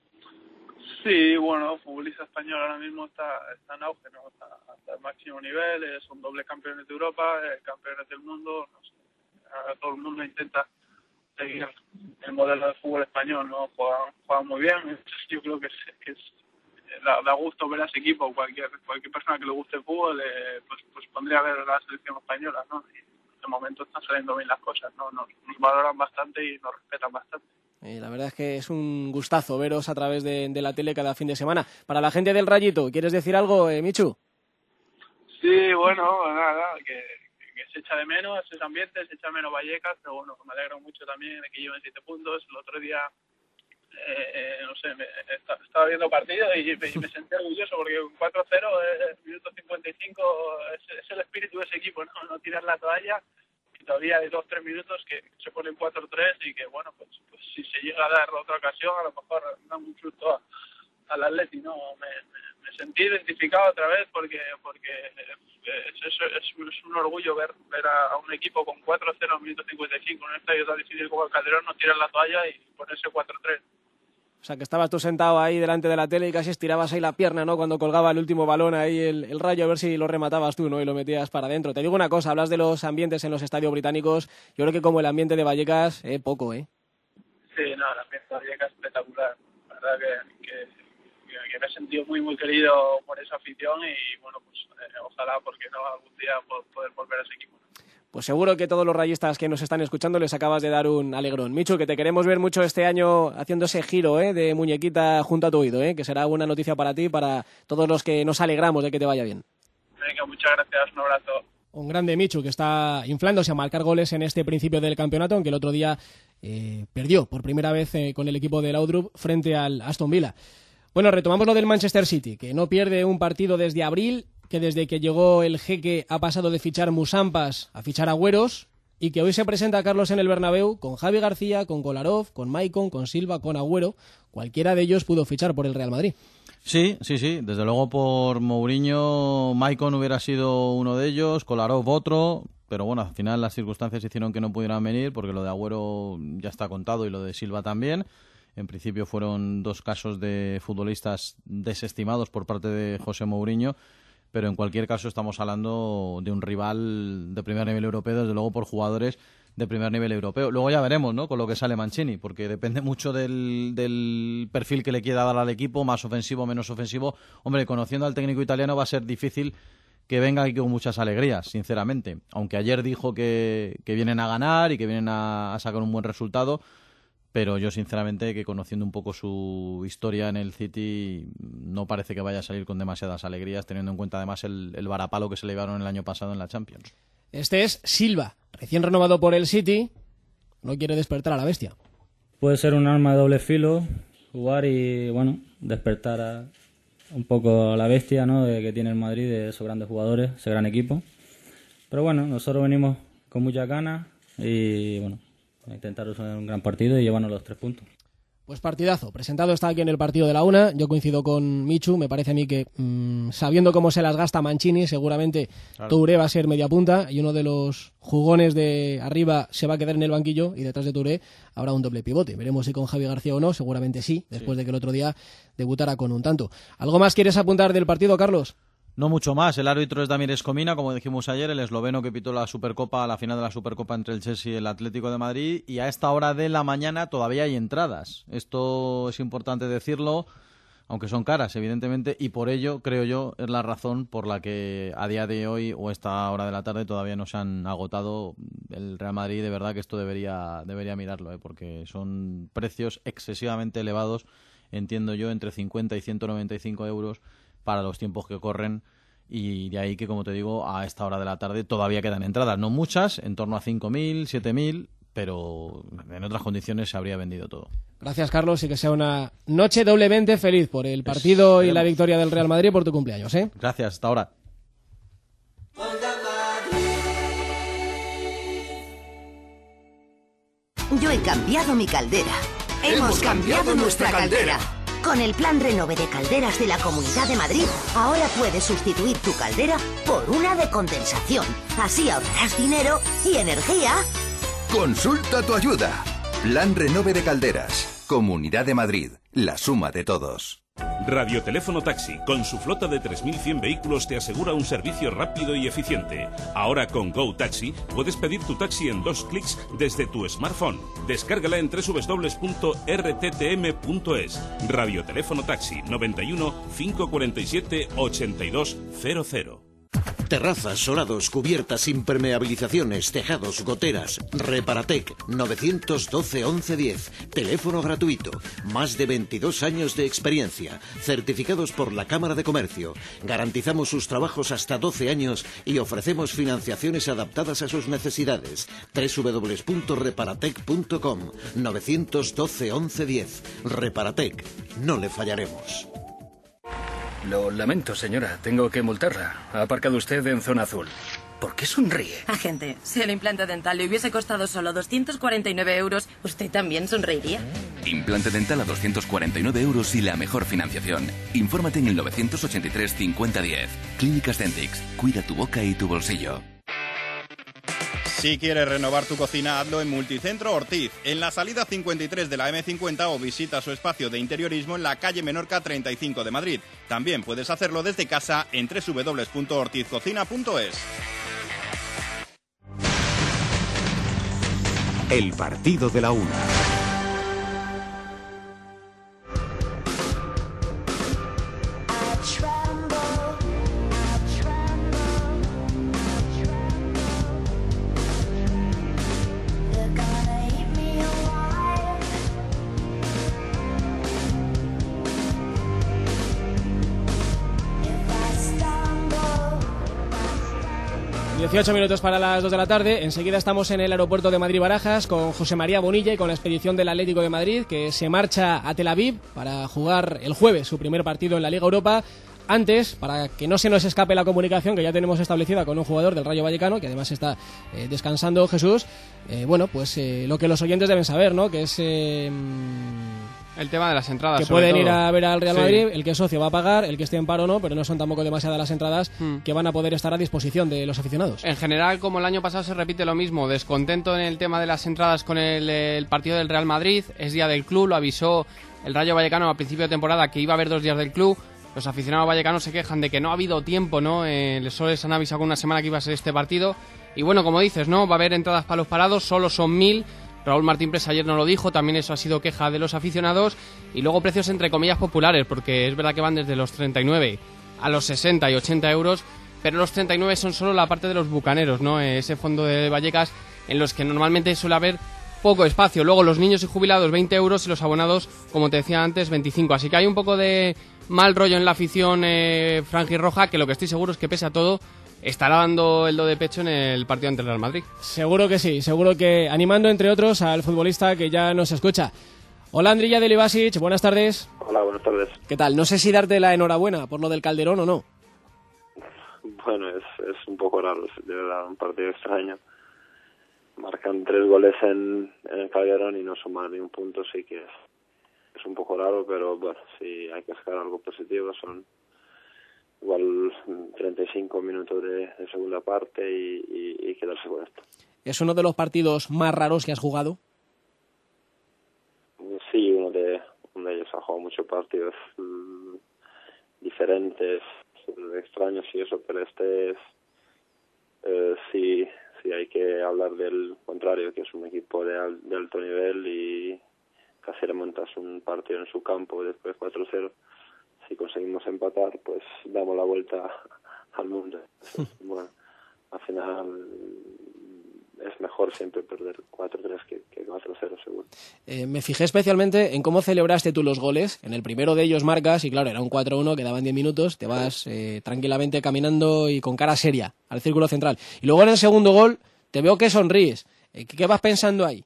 Sí, bueno, el futbolista español ahora mismo está, está en auge, ¿no? Está, está al máximo nivel, eh, son dobles campeones de Europa, eh, campeones del mundo, no sé, ahora todo el mundo intenta seguir el modelo de fútbol español, ¿no? Juegan, juegan muy bien, yo creo que es, que es da, da gusto ver a ese equipo, cualquier cualquier persona que le guste el fútbol, eh, pues, pues pondría a ver la selección española, ¿no? Y de momento están saliendo bien las cosas, ¿no? Nos, nos valoran bastante y nos respetan bastante. Eh, la verdad es que es un gustazo veros a través de, de la tele cada fin de semana. Para la gente del Rayito, ¿quieres decir algo, eh, Michu? Sí, bueno, nada, que, que se echa de menos ese ambiente, se echa de menos Vallecas, pero bueno, me alegro mucho también de que lleven siete puntos. El otro día, eh, eh, no sé, me, estaba viendo partido y me, y me sentí orgulloso porque un cuatro cero, eh, minuto cincuenta y cinco, es, es el espíritu de ese equipo, ¿no? No tirar la toalla. Todavía hay dos tres minutos que se ponen cuatro tres y que, bueno, pues, pues si se llega a dar otra ocasión, a lo mejor da un susto al Atleti, ¿no? Me, me, me sentí identificado otra vez porque porque es, es, es, es un orgullo ver ver a, a un equipo con cuatro cero en minuto cincuenta y cinco en un estadio tan difícil como el Calderón no tirar la toalla y ponerse cuatro tres. O sea, que estabas tú sentado ahí delante de la tele y casi estirabas ahí la pierna, ¿no? Cuando colgaba el último balón ahí el, el Rayo, a ver si lo rematabas tú, ¿no? Y lo metías para adentro. Te digo una cosa, hablas de los ambientes en los estadios británicos. Yo creo que como el ambiente de Vallecas, eh, poco, ¿eh? Sí, no, el ambiente de Vallecas es espectacular. La verdad que, que, que, que me he sentido muy, muy querido por esa afición y, bueno, pues eh, ojalá, porque no, algún día poder volver a ese equipo. Pues seguro que todos los rayistas que nos están escuchando les acabas de dar un alegrón. Michu, que te queremos ver mucho este año haciendo ese giro ¿eh? de muñequita junto a tu oído, ¿eh? que será una noticia para ti y para todos los que nos alegramos de que te vaya bien. Venga, muchas gracias, un abrazo. Un grande Michu que está inflándose a marcar goles en este principio del campeonato, aunque el otro día eh, perdió por primera vez eh, con el equipo del Laudrup frente al Aston Villa. Bueno, retomamos lo del Manchester City, que no pierde un partido desde abril, que desde que llegó el jeque ha pasado de fichar Musampas a fichar Agüeros y que hoy se presenta a Carlos en el Bernabéu con Javi García, con Kolarov, con Maicon, con Silva, con Agüero. Cualquiera de ellos pudo fichar por el Real Madrid. Sí, sí, sí. Desde luego por Mourinho, Maicon hubiera sido uno de ellos, Kolarov otro, pero bueno, al final las circunstancias hicieron que no pudieran venir porque lo de Agüero ya está contado y lo de Silva también. En principio fueron dos casos de futbolistas desestimados por parte de José Mourinho, pero en cualquier caso estamos hablando de un rival de primer nivel europeo, desde luego por jugadores de primer nivel europeo. Luego ya veremos, ¿no?, con lo que sale Mancini, porque depende mucho del, del perfil que le quiera dar al equipo, más ofensivo, menos ofensivo. Hombre, conociendo al técnico italiano va a ser difícil que venga aquí con muchas alegrías, sinceramente. Aunque ayer dijo que, que vienen a ganar y que vienen a, a sacar un buen resultado, pero yo sinceramente que conociendo un poco su historia en el City no parece que vaya a salir con demasiadas alegrías, teniendo en cuenta además el, el varapalo que se le llevaron el año pasado en la Champions. Este es Silva, recién renovado por el City, no quiere despertar a la bestia. Puede ser un arma de doble filo, jugar y bueno, despertar a, un poco a la bestia, ¿no?, de que tiene el Madrid, de esos grandes jugadores, ese gran equipo. Pero bueno, nosotros venimos con muchas ganas y bueno, a intentar usar un gran partido y llevarnos los tres puntos. Pues partidazo, presentado está aquí en el partido de la una, yo coincido con Michu, me parece a mí que mmm, sabiendo cómo se las gasta Mancini, seguramente claro, Touré va a ser media punta y uno de los jugones de arriba se va a quedar en el banquillo y detrás de Touré habrá un doble pivote. Veremos si con Javi García o no, seguramente sí, después sí, de que el otro día debutara con un tanto. ¿Algo más quieres apuntar del partido, Carlos? No mucho más. El árbitro es Damir Escomina, como dijimos ayer, el esloveno que pitó la Supercopa, la final de la Supercopa entre el Chelsea y el Atlético de Madrid, y a esta hora de la mañana todavía hay entradas. Esto es importante decirlo, aunque son caras, evidentemente, y por ello, creo yo, es la razón por la que a día de hoy o esta hora de la tarde todavía no se han agotado. El Real Madrid, de verdad que esto debería, debería mirarlo, ¿eh? Porque son precios excesivamente elevados, entiendo yo, entre cincuenta y ciento noventa y cinco euros para los tiempos que corren, y de ahí que, como te digo, a esta hora de la tarde todavía quedan entradas, no muchas, en torno a cinco mil, siete mil, pero en otras condiciones se habría vendido todo. Gracias, Carlos, y que sea una noche doblemente feliz por el partido es, y la victoria del Real Madrid por tu cumpleaños, ¿eh? Gracias, hasta ahora. Yo he cambiado mi caldera. Hemos cambiado nuestra caldera. Con el plan Renove de calderas de la Comunidad de Madrid, ahora puedes sustituir tu caldera por una de condensación. Así ahorrarás dinero y energía. Consulta tu ayuda. Plan Renove de calderas. Comunidad de Madrid. La suma de todos. Radioteléfono Taxi, con su flota de tres mil cien vehículos, te asegura un servicio rápido y eficiente. Ahora con Go Taxi puedes pedir tu taxi en dos clics desde tu smartphone. Descárgala en doble u doble u doble u punto r t t m punto es. Radioteléfono Taxi noventa y uno, cinco cuarenta y siete, ochenta y dos cero cero. Terrazas, solados, cubiertas, impermeabilizaciones, tejados, goteras. Reparatec, nueve uno dos, once diez. Teléfono gratuito. Más de veintidós años de experiencia. Certificados por la Cámara de Comercio. Garantizamos sus trabajos hasta doce años y ofrecemos financiaciones adaptadas a sus necesidades. doble u doble u doble u punto reparatec punto com. nueve uno dos, once diez. Reparatec. No le fallaremos. Lo lamento, señora. Tengo que multarla. Ha aparcado usted en zona azul. ¿Por qué sonríe? Agente, si el implante dental le hubiese costado solo doscientos cuarenta y nueve euros, ¿usted también sonreiría? Implante dental a doscientos cuarenta y nueve euros y la mejor financiación. Infórmate en el novecientos ochenta y tres cincuenta diez. Clínicas Dentix. Cuida tu boca y tu bolsillo. Si quieres renovar tu cocina, hazlo en Multicentro Ortiz, en la salida cincuenta y tres de la eme cincuenta, o visita su espacio de interiorismo en la calle Menorca treinta y cinco de Madrid. También puedes hacerlo desde casa en doble u doble u doble u punto ortiz cocina punto es. El partido de la una. dieciocho minutos para las dos de la tarde. Enseguida estamos en el aeropuerto de Madrid-Barajas con José María Bonilla y con la expedición del Atlético de Madrid, que se marcha a Tel Aviv para jugar el jueves su primer partido en la Liga Europa. Antes, para que no se nos escape la comunicación que ya tenemos establecida con un jugador del Rayo Vallecano, que además está eh, descansando, Jesús, eh, bueno, pues eh, lo que los oyentes deben saber, ¿no? Que es... Eh, el tema de las entradas, que pueden todo. ir a ver al Real Sí. Madrid, el que es socio va a pagar, el que esté en paro no, pero no son tampoco demasiadas las entradas Hmm. que van a poder estar a disposición de los aficionados. En general, como el año pasado, se repite lo mismo. Descontento en el tema de las entradas con el, el partido del Real Madrid. Es día del club, lo avisó el Rayo Vallecano a principio de temporada que iba a haber dos días del club. Los aficionados vallecanos se quejan de que no ha habido tiempo, ¿no? Eh, solo les han avisado con una semana que iba a ser este partido. Y bueno, como dices, ¿no? Va a haber entradas para los parados, solo son mil. Raúl Martín Presa ayer no lo dijo, también eso ha sido queja de los aficionados. Y luego precios entre comillas populares, porque es verdad que van desde los treinta y nueve a los sesenta y ochenta euros, pero los treinta y nueve son solo la parte de los bucaneros, ¿no? Ese fondo de Vallecas en los que normalmente suele haber poco espacio. Luego los niños y jubilados veinte euros y los abonados, como te decía antes, veinticinco. Así que hay un poco de mal rollo en la afición eh, franjirroja, que lo que estoy seguro es que pese a todo estará dando el do de pecho en el partido ante el Real Madrid. Seguro que sí, seguro que animando entre otros al futbolista que ya nos escucha. Hola, Andrija Delibasic, buenas tardes. Hola, buenas tardes. ¿Qué tal? No sé si darte la enhorabuena por lo del Calderón o no. Bueno, es, es un poco raro, de verdad, un partido extraño. Marcan tres goles en, en el Calderón y no suman ni un punto, sí que es, es un poco raro, pero bueno, sí hay que sacar algo positivo. Son igual treinta y cinco minutos de, de segunda parte y, y, y quedarse con esto. ¿Es uno de los partidos más raros que has jugado? Sí, uno de, uno de ellos ha jugado muchos partidos mm, diferentes, extraños y eso, pero este es, eh, sí, sí hay que hablar del contrario, que es un equipo de, al, de alto nivel y casi remontas un partido en su campo después cuatro cero. Si conseguimos empatar, pues damos la vuelta al mundo. Bueno, al final es mejor siempre perder cuatro tres que, que cuatro cero seguro. Eh, me fijé especialmente en cómo celebraste tú los goles. En el primero de ellos marcas y claro, era un cuatro uno, quedaban diez minutos, te vas eh, tranquilamente caminando y con cara seria al círculo central. Y luego en el segundo gol te veo que sonríes. Eh, ¿Qué vas pensando ahí?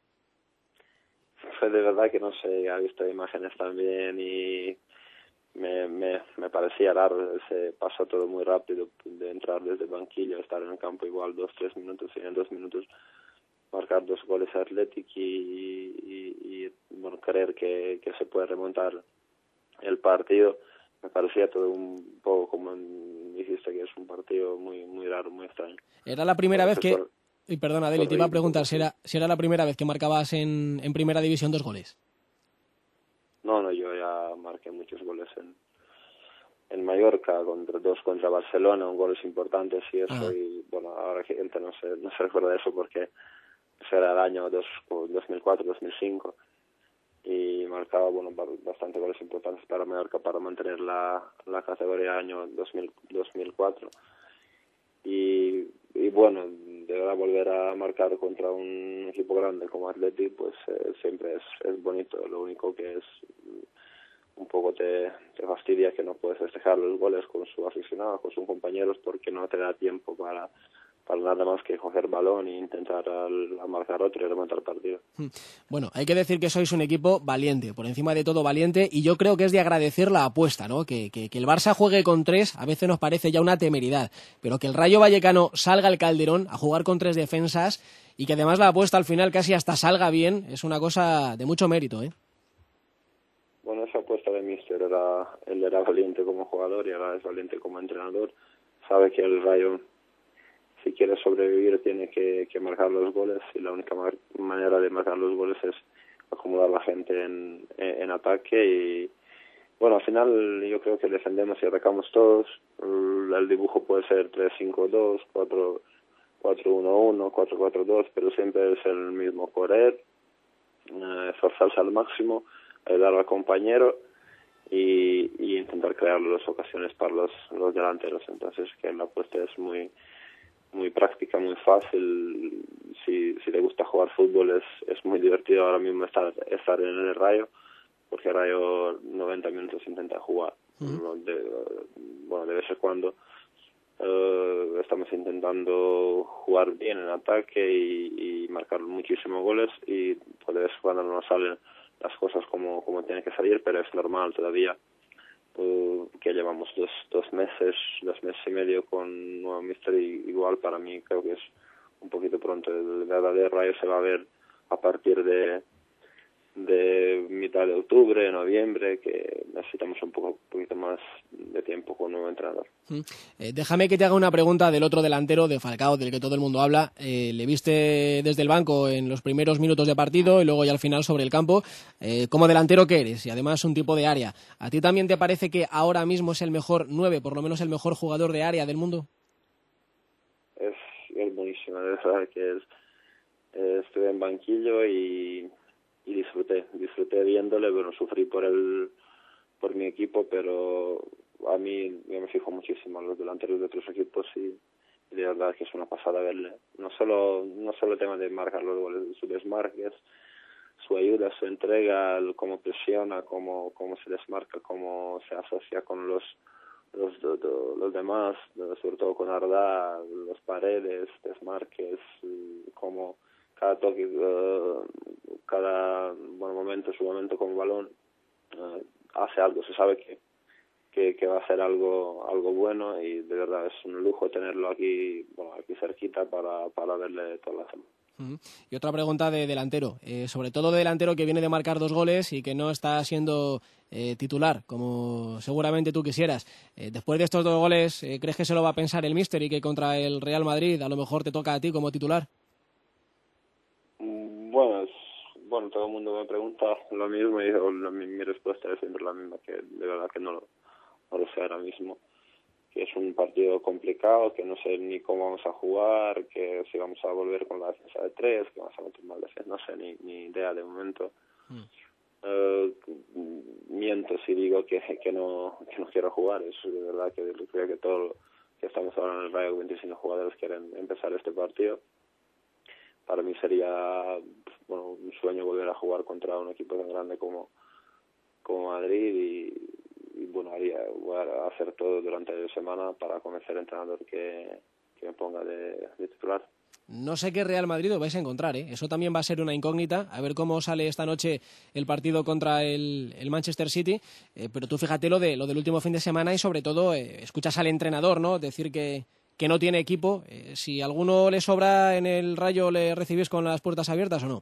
Fue de verdad que no sé, he visto imágenes también y me, me, me parecía raro, se pasó todo muy rápido, de entrar desde el banquillo, estar en el campo igual dos, tres minutos y en dos minutos marcar dos goles a Athletic y, y, y bueno, creer que, que se puede remontar el partido. Me parecía todo un poco como dijiste, que es un partido muy muy raro, muy extraño. Era la primera vez que... Por, y perdona, Deli, te iba a preguntar si era, si era la primera vez que marcabas en, en Primera División dos goles. No, no, yo ya marqué muchos goles en, en Mallorca, contra, dos contra Barcelona, un goles importantes y eso, ah. y bueno, ahora gente no se, no se recuerda de eso porque eso era el año dos mil cuatro, dos mil cinco, y marcaba, bueno, bastante goles importantes para Mallorca para mantener la, la categoría año dos mil, dos mil cuatro. Y, y bueno, de verdad volver a marcar contra un equipo grande como Athletic, pues eh, siempre es, es bonito. Lo único que es un poco te, te fastidia que no puedes festejar los goles con sus aficionados, con sus compañeros, porque no te da tiempo para, para nada más que coger balón e intentar al, a marcar otro y remontar el partido. Bueno, hay que decir que sois un equipo valiente, por encima de todo valiente, y yo creo que es de agradecer la apuesta, ¿no? Que, que, que el Barça juegue con tres a veces nos parece ya una temeridad, pero que el Rayo Vallecano salga al Calderón a jugar con tres defensas y que además la apuesta al final casi hasta salga bien, es una cosa de mucho mérito, ¿eh? míster era, él era valiente como jugador y ahora es valiente como entrenador. Sabe que el Rayo, si quiere sobrevivir, tiene que, que marcar los goles, y la única mar- manera de marcar los goles es acomodar la gente en, en, en ataque. Y bueno, al final yo creo que defendemos y atacamos todos. El, el dibujo puede ser tres cinco dos, cuatro uno uno, cuatro cuatro dos, pero siempre es el mismo: correr, eh, esforzarse al máximo, ayudar al compañero y, y intentar crear las ocasiones para los, los delanteros. Entonces, que la apuesta es muy muy práctica, muy fácil. Si, si te gusta jugar fútbol, es, es muy divertido ahora mismo estar, estar en el Rayo, porque el Rayo noventa minutos intenta jugar. ¿no? De, bueno, de vez en cuando uh, estamos intentando jugar bien en ataque y, y marcar muchísimos goles, y pues de vez en cuando no nos salen las cosas como, como tienen que salir, pero es normal todavía. Que llevamos dos, dos meses, dos meses y medio con nuevo míster, y igual para mí creo que es un poquito pronto. El verdadero Rayo se va a ver a partir de de mitad de octubre, noviembre, que necesitamos un poco, un poquito más de tiempo con un nuevo entrenador. Mm. Eh, déjame que te haga una pregunta del otro delantero, de Falcao, del que todo el mundo habla. Eh, le viste desde el banco en los primeros minutos de partido y luego ya al final sobre el campo. Eh, como delantero que eres, y además un tipo de área, ¿a ti también te parece que ahora mismo es el mejor nueve, por lo menos el mejor jugador de área del mundo? Es, es buenísimo, es verdad que es, eh, estuve en banquillo y y disfruté, disfruté viéndole. Bueno, sufrí por el por mi equipo, pero a mí yo me fijo muchísimo en los delanteros de otros equipos, y, y de verdad que es una pasada verle. No solo no solo el tema de marcar los goles, su desmarque, su ayuda, su entrega, el cómo presiona, cómo cómo se desmarca, cómo se asocia con los los los, los demás, sobre todo con Arda, los paredes, desmarques, cómo cada toque, uh, cada buen momento, su momento con balón, uh, hace algo, se sabe que, que que va a ser algo algo bueno, y de verdad es un lujo tenerlo aquí, bueno, aquí cerquita para para verle toda la semana. Uh-huh. Y otra pregunta de delantero, eh, sobre todo de delantero que viene de marcar dos goles y que no está siendo eh, titular, como seguramente tú quisieras. Eh, después de estos dos goles, eh, ¿crees que se lo va a pensar el míster y que contra el Real Madrid a lo mejor te toca a ti como titular? Bueno, es, bueno, todo el mundo me pregunta lo mismo, y yo, la, mi, mi respuesta es siempre la misma, que de verdad que no lo, no lo sé ahora mismo. Que es un partido complicado, que no sé ni cómo vamos a jugar, que si vamos a volver con la defensa de tres, que vamos a meter más defensa, no sé, ni, ni idea de momento. Mm. Uh, miento si digo que, que no que no quiero jugar. Es de verdad que creo que todos que estamos ahora en el Rayo, veinticinco jugadores quieren empezar este partido. Para mí sería bueno, un sueño volver a jugar contra un equipo tan grande como, como Madrid, y, y bueno, haría, voy a hacer todo durante la semana para convencer al entrenador que, que me ponga de, de titular. No sé qué Real Madrid os vais a encontrar, ¿eh? Eso también va a ser una incógnita, a ver cómo sale esta noche el partido contra el, el Manchester City, eh, pero tú fíjate lo, de, lo del último fin de semana, y sobre todo eh, escuchas al entrenador, ¿no?, decir que que no tiene equipo. Eh, si alguno le sobra en el Rayo, ¿le recibís con las puertas abiertas o no?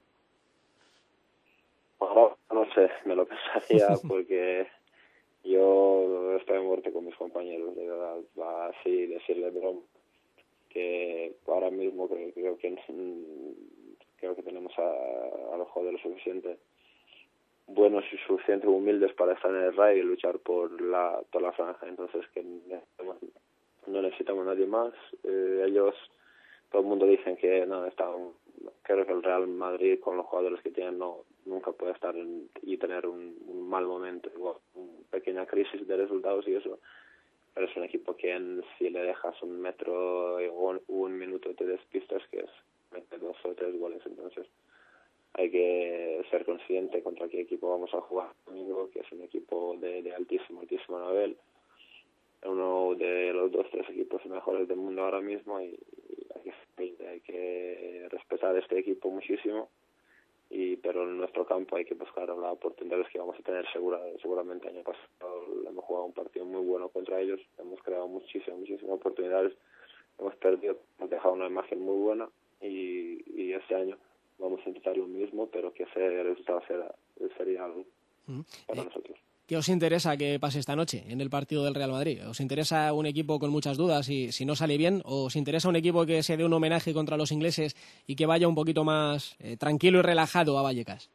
Bueno, no sé, me lo pensaría porque yo estoy en muerte con mis compañeros, de verdad, va así decirle broma, que ahora mismo creo, creo que creo que tenemos a, a los jugadores suficiente buenos y suficiente humildes para estar en el Rayo y luchar por la toda la franja. Entonces que necesitamos no necesitamos a nadie más. Eh, ellos, todo el mundo dicen que no están, creo que el Real Madrid con los jugadores que tienen no nunca puede estar en, y tener un, un mal momento, igual, una pequeña crisis de resultados y eso, pero es un equipo que en, si le dejas un metro o un, un minuto te despistas, que es meter dos o tres goles. Entonces hay que ser consciente contra qué equipo vamos a jugar domingo, que es un equipo de, de altísimo, altísimo nivel, uno de los dos, tres equipos mejores del mundo ahora mismo, y, y hay, que, hay que respetar a este equipo muchísimo, y pero en nuestro campo hay que buscar las oportunidades que vamos a tener segura, seguramente. El año pasado hemos jugado un partido muy bueno contra ellos, hemos creado muchísimas, muchísimas oportunidades, hemos perdido, hemos dejado una imagen muy buena, y, y este año vamos a intentar lo mismo, pero que ese resultado será, sería algo para eh. nosotros. ¿Qué os interesa que pase esta noche en el partido del Real Madrid? ¿Os interesa un equipo con muchas dudas y si no sale bien? ¿O os interesa un equipo que se dé un homenaje contra los ingleses y que vaya un poquito más eh, tranquilo y relajado a Vallecas?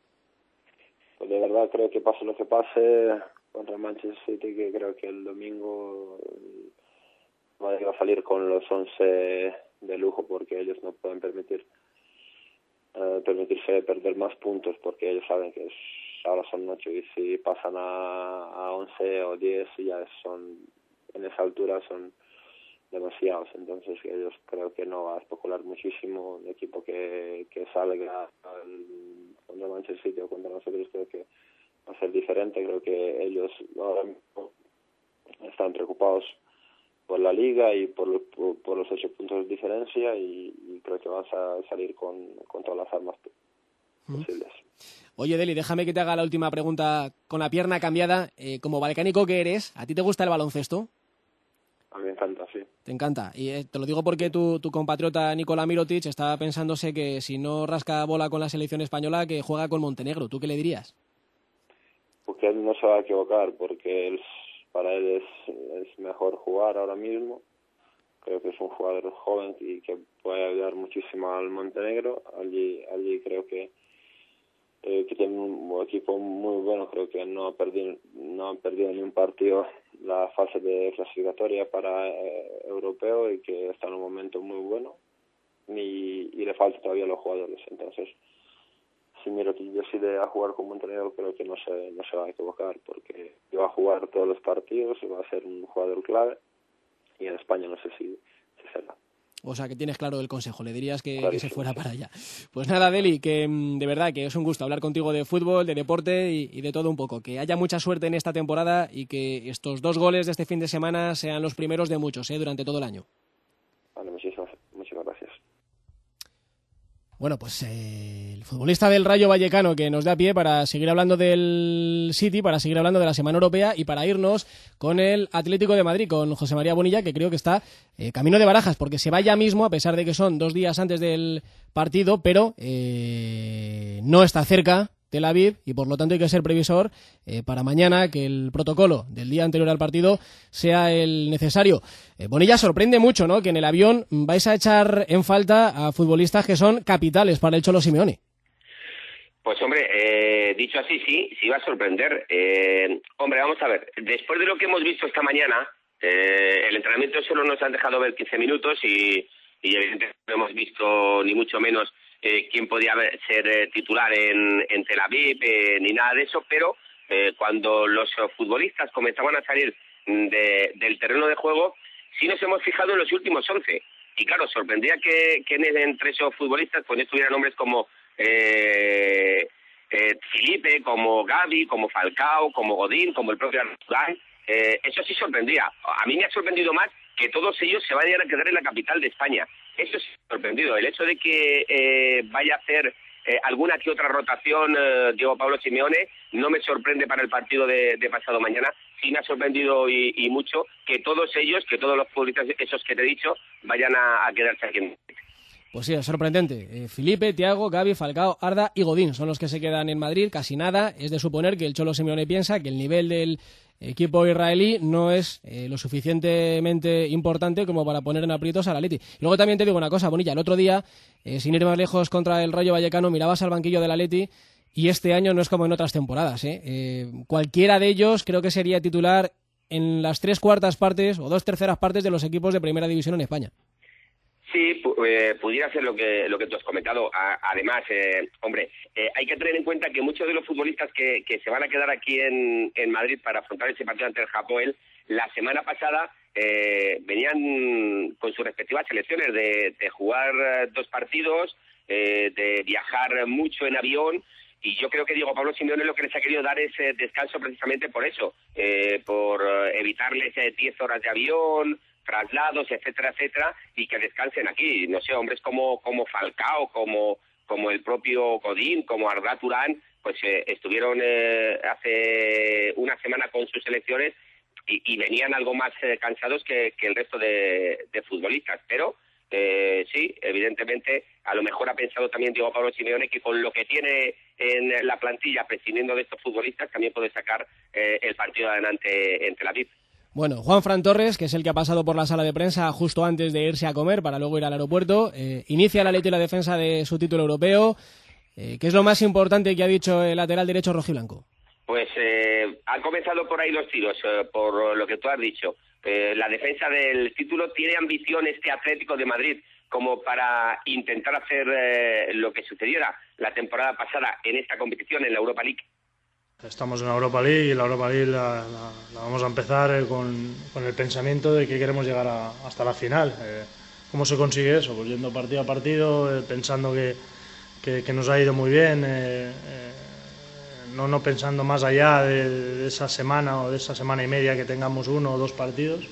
Pues de verdad creo que pase lo que pase contra Manchester City, que creo que el domingo Madrid va a salir con los once de lujo, porque ellos no pueden permitir eh, permitirse perder más puntos, porque ellos saben que es, ahora son ocho y si pasan a, a once o diez ya son, en esa altura son demasiados. Entonces ellos creo que no va a especular muchísimo. Un equipo que, que salga al, contra Manchester City o contra nosotros creo que va a ser diferente. Creo que ellos ahora mismo están preocupados por la liga y por, por, por los ocho puntos de diferencia y, y creo que vas a salir con, con todas las armas posibles. Oye, Deli, déjame que te haga la última pregunta con la pierna cambiada. Eh, como balcánico que eres, ¿a ti te gusta el baloncesto? A mí me encanta, sí. Te encanta. Y eh, te lo digo porque tu, tu compatriota Nikola Mirotic estaba pensándose que si no rasca bola con la selección española, que juega con Montenegro. ¿Tú qué le dirías? Porque él no se va a equivocar, porque él, para él es, es mejor jugar ahora mismo. Creo que es un jugador joven y que puede ayudar muchísimo al Montenegro. Allí, allí creo que Eh, que tiene un equipo muy bueno. Creo que no ha perdido no han perdido ni un partido la fase de clasificatoria para eh, europeo y que está en un momento muy bueno y, y le falta todavía a los jugadores. Entonces si Mirotic decide a jugar con Montenegro, creo que no se no se va a equivocar, porque va a jugar todos los partidos y va a ser un jugador clave, y en España no sé si, si será. O sea, que tienes claro el consejo, le dirías que, que se fuera para allá. Pues nada, Deli, que de verdad que es un gusto hablar contigo de fútbol, de deporte y, y de todo un poco. Que haya mucha suerte en esta temporada y que estos dos goles de este fin de semana sean los primeros de muchos, ¿eh? Durante todo el año. Vale, muchísimas, muchísimas gracias. Bueno, pues eh, el futbolista del Rayo Vallecano, que nos da pie para seguir hablando del City, para seguir hablando de la Semana Europea y para irnos con el Atlético de Madrid, con José María Bonilla, que creo que está eh, camino de Barajas, porque se va ya mismo, a pesar de que son dos días antes del partido, pero eh, no está cerca Tel Aviv y por lo tanto hay que ser previsor eh, para mañana, que el protocolo del día anterior al partido sea el necesario. Eh, Bonilla, sorprende mucho, ¿no?, que en el avión vais a echar en falta a futbolistas que son capitales para el Cholo Simeone. Pues hombre, eh, dicho así, sí, sí va a sorprender. Eh, hombre, vamos a ver, después de lo que hemos visto esta mañana, eh, el entrenamiento solo nos han dejado ver quince minutos y, y evidentemente no hemos visto ni mucho menos Eh, quién podía ser eh, titular en, en Tel Aviv, eh, ni nada de eso, pero eh, cuando los futbolistas comenzaban a salir de, del terreno de juego, sí nos hemos fijado en los últimos once. Y claro, sorprendía que, que entre esos futbolistas pues estuvieran nombres como eh, eh, Felipe, como Gavi, como Falcao, como Godín, como el propio Arturán. Eh, eso sí sorprendía. A mí me ha sorprendido más que todos ellos se vayan a quedar en la capital de España. Eso sí me ha sorprendido. El hecho de que eh, vaya a hacer eh, alguna que otra rotación eh, Diego Pablo Simeone no me sorprende para el partido de, de pasado mañana. Sí me ha sorprendido y, y mucho que todos ellos, que todos los futbolistas esos que te he dicho, vayan a, a quedarse aquí en Madrid. Pues sí, es sorprendente. Eh, Felipe, Thiago, Gavi, Falcao, Arda y Godín son los que se quedan en Madrid. Casi nada. Es de suponer que el Cholo Simeone piensa que el nivel del equipo israelí no es eh, lo suficientemente importante como para poner en aprietos al Atleti. Y luego también te digo una cosa, Bonilla. El otro día, eh, sin ir más lejos contra el Rayo Vallecano, mirabas al banquillo del Atleti y este año no es como en otras temporadas. ¿eh? Eh, cualquiera de ellos creo que sería titular en las tres cuartas partes o dos terceras partes de los equipos de primera división en España. Sí, eh, pudiera ser lo que lo que tú has comentado. A, además, eh, hombre, eh, hay que tener en cuenta que muchos de los futbolistas que, que se van a quedar aquí en, en Madrid para afrontar ese partido ante el Hapoel, la semana pasada eh, venían con sus respectivas selecciones de, de jugar dos partidos, eh, de viajar mucho en avión. Y yo creo que Diego Pablo Simeone lo que les ha querido dar es eh, descanso precisamente por eso, eh, por eh, evitarles eh, diez horas de avión, traslados, etcétera, etcétera, y que descansen aquí. No sé, hombres como como Falcao, como como el propio Godín, como Arda Turán, pues eh, estuvieron eh, hace una semana con sus selecciones y, y venían algo más eh, cansados que, que el resto de, de futbolistas. Pero eh, sí, evidentemente a lo mejor ha pensado también Diego Pablo Simeone que con lo que tiene en la plantilla, prescindiendo de estos futbolistas, también puede sacar eh, el partido adelante en Tel Aviv. Bueno, Juanfran Torres, que es el que ha pasado por la sala de prensa justo antes de irse a comer para luego ir al aeropuerto, eh, inicia el Atleti la defensa de su título europeo. Eh, ¿Qué es lo más importante que ha dicho el lateral derecho rojiblanco? Pues eh, han comenzado por ahí los tiros, eh, por lo que tú has dicho. Eh, la defensa del título tiene ambición este Atlético de Madrid como para intentar hacer eh, lo que sucediera la temporada pasada en esta competición, en la Europa League. Estamos en la Europa League y la Europa League la, la, la vamos a empezar eh, con, con el pensamiento de que queremos llegar a, hasta la final. Eh, ¿Cómo se consigue eso? Pues yendo partido a partido, eh, pensando que, que, que nos ha ido muy bien, eh, eh, no, no pensando más allá de, de esa semana o de esa semana y media que tengamos uno o dos partidos,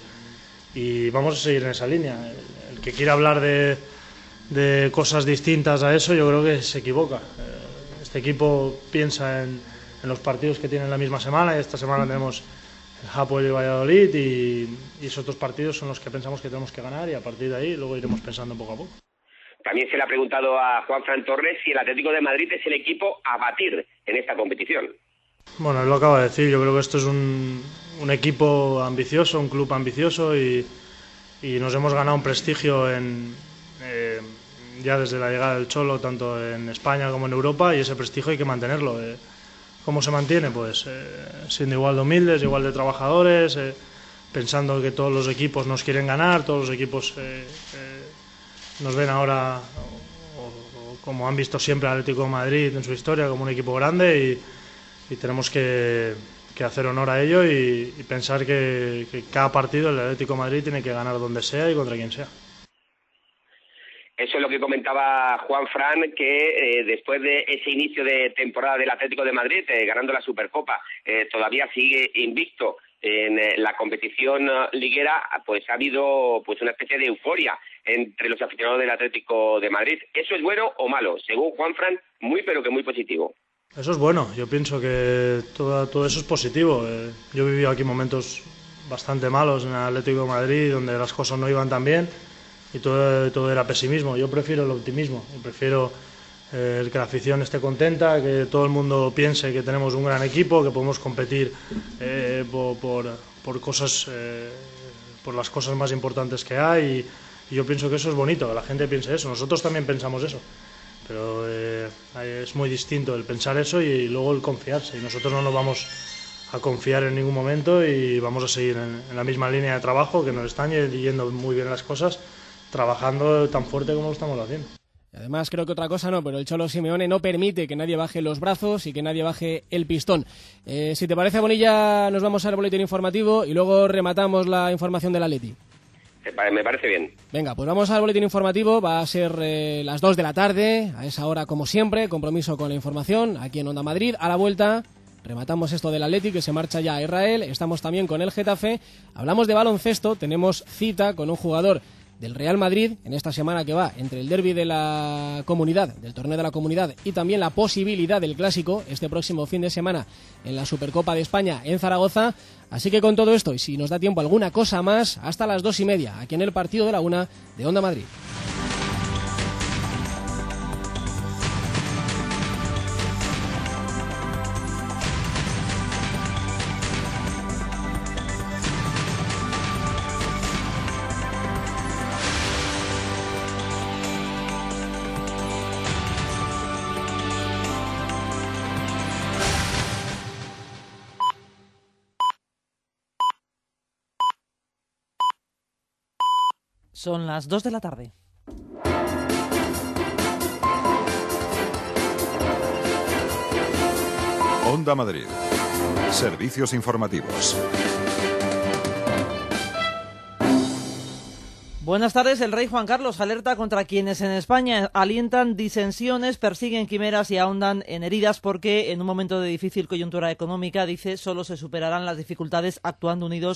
y vamos a seguir en esa línea. El, el que quiera hablar de, de cosas distintas a eso, yo creo que se equivoca. Eh, este equipo piensa en en los partidos que tienen la misma semana, y esta semana tenemos el Hapoel y Valladolid, y, y esos dos partidos son los que pensamos que tenemos que ganar, y a partir de ahí luego iremos pensando poco a poco. También se le ha preguntado a Juanfran Torres si el Atlético de Madrid es el equipo a batir en esta competición. Bueno, él lo acaba de decir, yo creo que esto es un, un equipo ambicioso, un club ambicioso, y, y nos hemos ganado un prestigio en, eh, ya desde la llegada del Cholo, tanto en España como en Europa, y ese prestigio hay que mantenerlo. Eh. ¿Cómo se mantiene? Pues eh, siendo igual de humildes, igual de trabajadores, eh, pensando que todos los equipos nos quieren ganar, todos los equipos eh, eh, nos ven ahora, o, o, como han visto siempre al Atlético de Madrid en su historia, como un equipo grande, y, y tenemos que, que hacer honor a ello y, y pensar que, que cada partido el Atlético de Madrid tiene que ganar donde sea y contra quien sea. Eso es lo que comentaba Juanfran, que eh, después de ese inicio de temporada del Atlético de Madrid, eh, ganando la Supercopa, eh, todavía sigue invicto en eh, la competición liguera, pues ha habido pues una especie de euforia entre los aficionados del Atlético de Madrid. ¿Eso es bueno o malo? Según Juanfran, muy pero que muy positivo. Eso es bueno, yo pienso que todo, todo eso es positivo. Eh, yo he vivido aquí momentos bastante malos en el Atlético de Madrid, donde las cosas no iban tan bien, y todo, todo era pesimismo. Yo prefiero el optimismo, yo prefiero eh, que la afición esté contenta, que todo el mundo piense que tenemos un gran equipo, que podemos competir eh, por, por, por cosas, eh, por las cosas más importantes que hay, y, y yo pienso que eso es bonito, que la gente piense eso. Nosotros también pensamos eso, pero eh, es muy distinto el pensar eso y luego el confiarse, y nosotros no nos vamos a confiar en ningún momento y vamos a seguir en, en la misma línea de trabajo, que nos están yendo muy bien las cosas, trabajando tan fuerte como lo estamos haciendo. Además, creo que otra cosa no, pero el Cholo Simeone no permite que nadie baje los brazos y que nadie baje el pistón. Eh, si te parece, Bonilla, nos vamos al boletín informativo y luego rematamos la información del Atleti. Me parece bien. Venga, pues vamos al boletín informativo. Va a ser eh, las dos de la tarde, a esa hora como siempre, compromiso con la información, aquí en Onda Madrid. A la vuelta rematamos esto del Atleti, que se marcha ya a Israel. Estamos también con el Getafe. Hablamos de baloncesto, tenemos cita con un jugador del Real Madrid en esta semana que va entre el derbi de la comunidad, del torneo de la comunidad, y también la posibilidad del clásico este próximo fin de semana en la Supercopa de España en Zaragoza. Así que con todo esto, y si nos da tiempo alguna cosa más, hasta las dos y media aquí en el partido de la una de Onda Madrid. Son las dos de la tarde. Onda Madrid. Servicios informativos. Buenas tardes. El rey Juan Carlos alerta contra quienes en España alientan disensiones, persiguen quimeras y ahondan en heridas, porque en un momento de difícil coyuntura económica, dice, solo se superarán las dificultades actuando unidos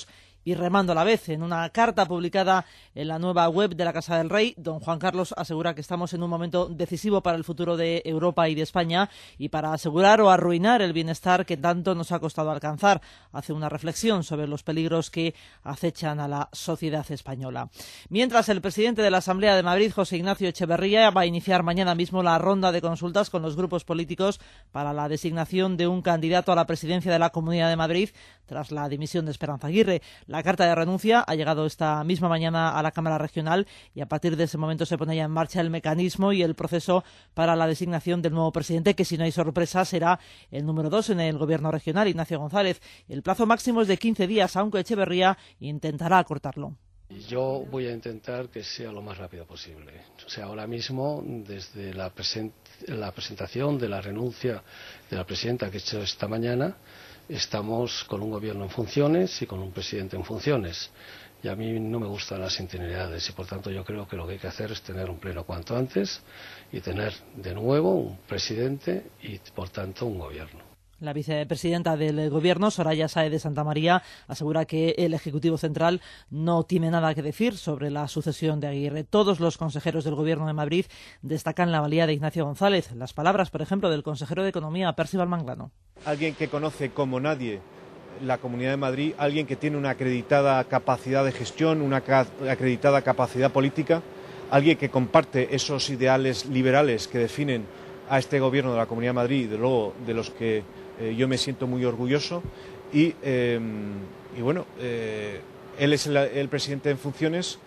y remando a la vez. En una carta publicada en la nueva web de la Casa del Rey, don Juan Carlos asegura que estamos en un momento decisivo para el futuro de Europa y de España y para asegurar o arruinar el bienestar que tanto nos ha costado alcanzar. Hace una reflexión sobre los peligros que acechan a la sociedad española. Mientras, el presidente de la Asamblea de Madrid, José Ignacio Echeverría, va a iniciar mañana mismo la ronda de consultas con los grupos políticos para la designación de un candidato a la presidencia de la Comunidad de Madrid tras la dimisión de Esperanza Aguirre. La carta de renuncia ha llegado esta misma mañana a la Cámara Regional y a partir de ese momento se pone ya en marcha el mecanismo y el proceso para la designación del nuevo presidente, que si no hay sorpresa será el número dos en el Gobierno regional, Ignacio González. El plazo máximo es de quince días, aunque Echeverría intentará acortarlo. Yo voy a intentar que sea lo más rápido posible. O sea, ahora mismo, desde la, present la presentación de la renuncia de la presidenta que he hecho esta mañana, estamos con un gobierno en funciones y con un presidente en funciones. Y a mí no me gustan las interioridades y, por tanto, yo creo que lo que hay que hacer es tener un pleno cuanto antes y tener de nuevo un presidente y, por tanto, un gobierno. La vicepresidenta del Gobierno, Soraya Sáez de Santamaría, asegura que el Ejecutivo Central no tiene nada que decir sobre la sucesión de Aguirre. Todos los consejeros del Gobierno de Madrid destacan la valía de Ignacio González. Las palabras, por ejemplo, del consejero de Economía, Percival Manglano. Alguien que conoce como nadie la Comunidad de Madrid, alguien que tiene una acreditada capacidad de gestión, una acreditada capacidad política, alguien que comparte esos ideales liberales que definen a este Gobierno de la Comunidad de Madrid, y de luego de los que Eh, yo me siento muy orgulloso y, eh, y bueno, eh, él es el, el presidente en funciones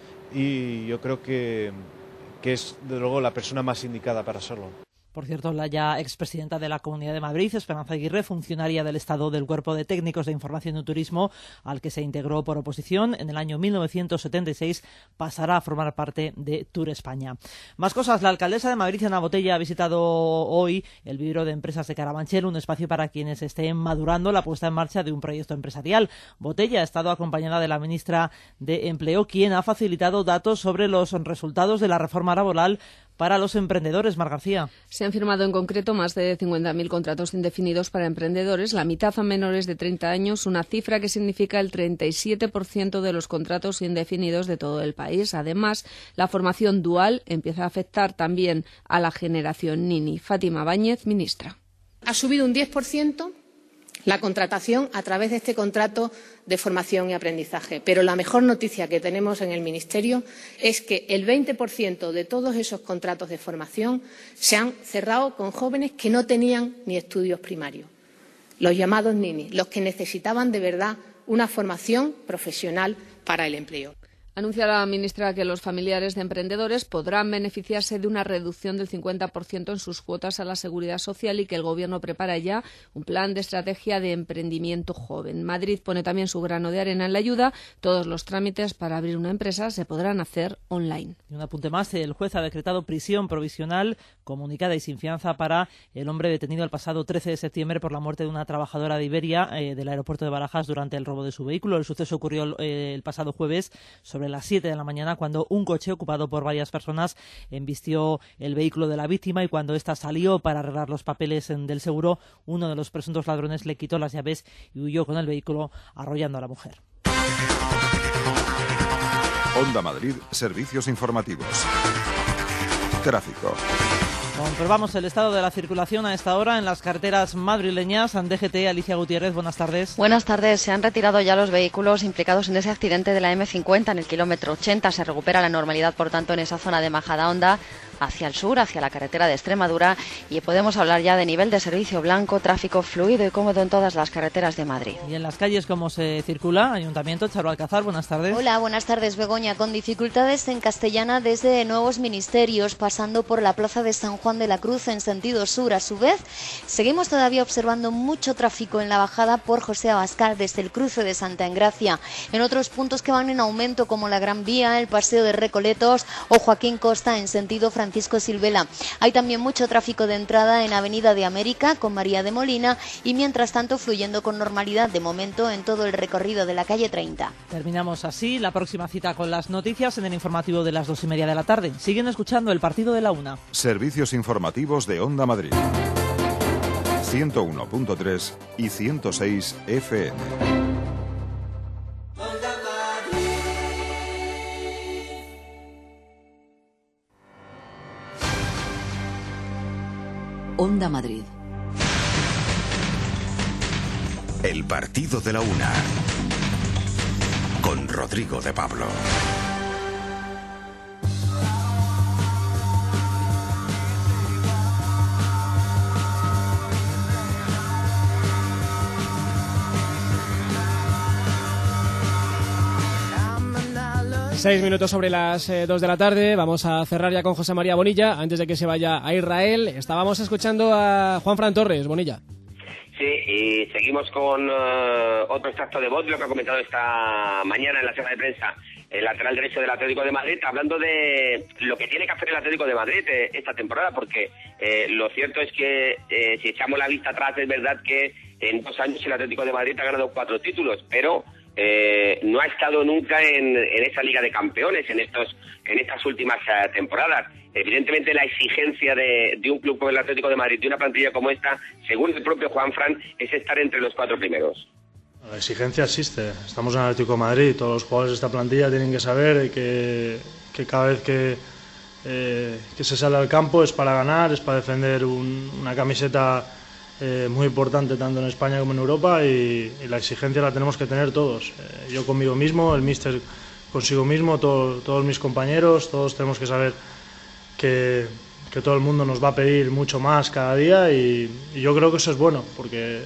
y yo creo que, que es, de luego, la persona más indicada para serlo. Por cierto, la ya expresidenta de la Comunidad de Madrid, Esperanza Aguirre, funcionaria del Estado del Cuerpo de Técnicos de Información y Turismo, al que se integró por oposición en el año mil novecientos setenta y seis, pasará a formar parte de Tour España. Más cosas. La alcaldesa de Madrid, Ana Botella, ha visitado hoy el vivero de empresas de Carabanchel, un espacio para quienes estén madurando la puesta en marcha de un proyecto empresarial. Botella ha estado acompañada de la ministra de Empleo, quien ha facilitado datos sobre los resultados de la reforma laboral para los emprendedores. Mar García. Se han firmado en concreto más de cincuenta mil contratos indefinidos para emprendedores, la mitad a menores de treinta años, una cifra que significa el treinta y siete por ciento de los contratos indefinidos de todo el país. Además, la formación dual empieza a afectar también a la generación Nini. Fátima Báñez, ministra. Ha subido un diez por ciento la contratación a través de este contrato de formación y aprendizaje. Pero la mejor noticia que tenemos en el Ministerio es que el veinte por ciento de todos esos contratos de formación se han cerrado con jóvenes que no tenían ni estudios primarios, los llamados Nini, los que necesitaban de verdad una formación profesional para el empleo. Anuncia la ministra que los familiares de emprendedores podrán beneficiarse de una reducción del cincuenta por ciento en sus cuotas a la Seguridad Social y que el Gobierno prepara ya un plan de estrategia de emprendimiento joven. Madrid pone también su grano de arena en la ayuda. Todos los trámites para abrir una empresa se podrán hacer online. Y un apunte más. El juez ha decretado prisión provisional comunicada y sin fianza para el hombre detenido el pasado trece de septiembre por la muerte de una trabajadora de Iberia eh, del aeropuerto de Barajas durante el robo de su vehículo. El suceso ocurrió eh, el pasado jueves sobre las siete de la mañana, cuando un coche ocupado por varias personas embistió el vehículo de la víctima y cuando ésta salió para arreglar los papeles del seguro, uno de los presuntos ladrones le quitó las llaves y huyó con el vehículo arrollando a la mujer. Onda Madrid, servicios informativos. Tráfico. Comprobamos el estado de la circulación a esta hora en las carreteras madrileñas. D G T, Alicia Gutiérrez, buenas tardes. Buenas tardes. Se han retirado ya los vehículos implicados en ese accidente de la eme cincuenta en el kilómetro ochenta. Se recupera la normalidad, por tanto, en esa zona de Majadahonda hacia el sur, hacia la carretera de Extremadura, y podemos hablar ya de nivel de servicio blanco, tráfico fluido y cómodo en todas las carreteras de Madrid. Y en las calles, ¿cómo se circula? Ayuntamiento, Charo Alcázar, buenas tardes. Hola, buenas tardes, Begoña. Con dificultades en Castellana desde Nuevos Ministerios, pasando por la plaza de San Juan de la Cruz en sentido sur. A su vez, seguimos todavía observando mucho tráfico en la bajada por José Abascal desde el cruce de Santa Engracia. En otros puntos que van en aumento, como la Gran Vía, el Paseo de Recoletos o Joaquín Costa en sentido Francisco Silvela. Hay también mucho tráfico de entrada en Avenida de América con María de Molina y mientras tanto fluyendo con normalidad de momento en todo el recorrido de la calle treinta. Terminamos así la próxima cita con las noticias en el informativo de las dos y media de la tarde. Siguen escuchando el partido de la una. Servicios informativos de Onda Madrid. ciento uno punto tres y ciento seis F M. Onda Madrid. El partido de la una. Con Rodrigo de Pablo. Seis minutos sobre las eh, dos de la tarde. Vamos a cerrar ya con José María Bonilla antes de que se vaya a Israel. Estábamos escuchando a Juanfran Torres. Bonilla. Sí, y seguimos con uh, otro extracto de voz, lo que ha comentado esta mañana en la sala de prensa el lateral derecho del Atlético de Madrid, hablando de lo que tiene que hacer el Atlético de Madrid eh, esta temporada, porque eh, lo cierto es que eh, si echamos la vista atrás, es verdad que en dos años el Atlético de Madrid ha ganado cuatro títulos, pero Eh, no ha estado nunca en, en esa Liga de Campeones en estos en estas últimas uh, temporadas. Evidentemente la exigencia de, de un club como el Atlético de Madrid, de una plantilla como esta, según el propio Juanfran, es estar entre los cuatro primeros. La exigencia existe. Estamos en el Atlético de Madrid. Todos los jugadores de esta plantilla tienen que saber que, que cada vez que, eh, que se sale al campo es para ganar, es para defender un, una camiseta Eh, muy importante tanto en España como en Europa, y, y la exigencia la tenemos que tener todos. Eh, yo conmigo mismo, el míster consigo mismo, todo, todos mis compañeros, todos tenemos que saber que, que todo el mundo nos va a pedir mucho más cada día, y, y yo creo que eso es bueno, porque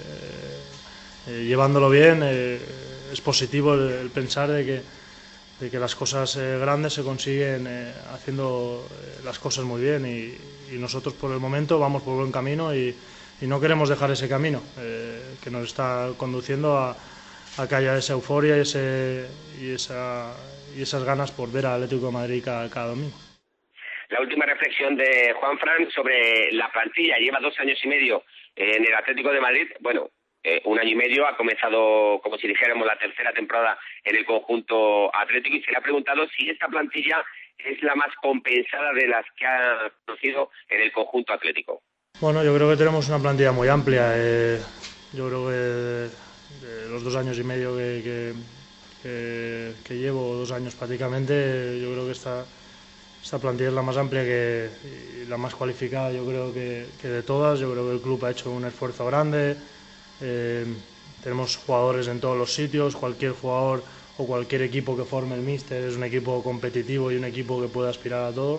eh, eh, llevándolo bien eh, es positivo el, el pensar de que, de que las cosas eh, grandes se consiguen eh, haciendo eh, las cosas muy bien, y, y nosotros por el momento vamos por buen camino, y y no queremos dejar ese camino eh, que nos está conduciendo a, a que haya esa euforia y, ese, y, esa, y esas ganas por ver al Atlético de Madrid cada, cada domingo. La última reflexión de Juanfran sobre la plantilla. Lleva dos años y medio en el Atlético de Madrid. Bueno, eh, un año y medio, ha comenzado, como si dijéramos, la tercera temporada en el conjunto atlético, y se le ha preguntado si esta plantilla es la más compensada de las que ha conocido en el conjunto atlético. Bueno, yo creo que tenemos una plantilla muy amplia. Eh, yo creo que de, de los dos años y medio que, que, que, que llevo, dos años prácticamente, yo creo que esta, esta plantilla es la más amplia que, y la más cualificada, yo creo que, que de todas. Yo creo que el club ha hecho un esfuerzo grande. Eh, tenemos jugadores en todos los sitios. Cualquier jugador o cualquier equipo que forme el míster es un equipo competitivo y un equipo que puede aspirar a todo.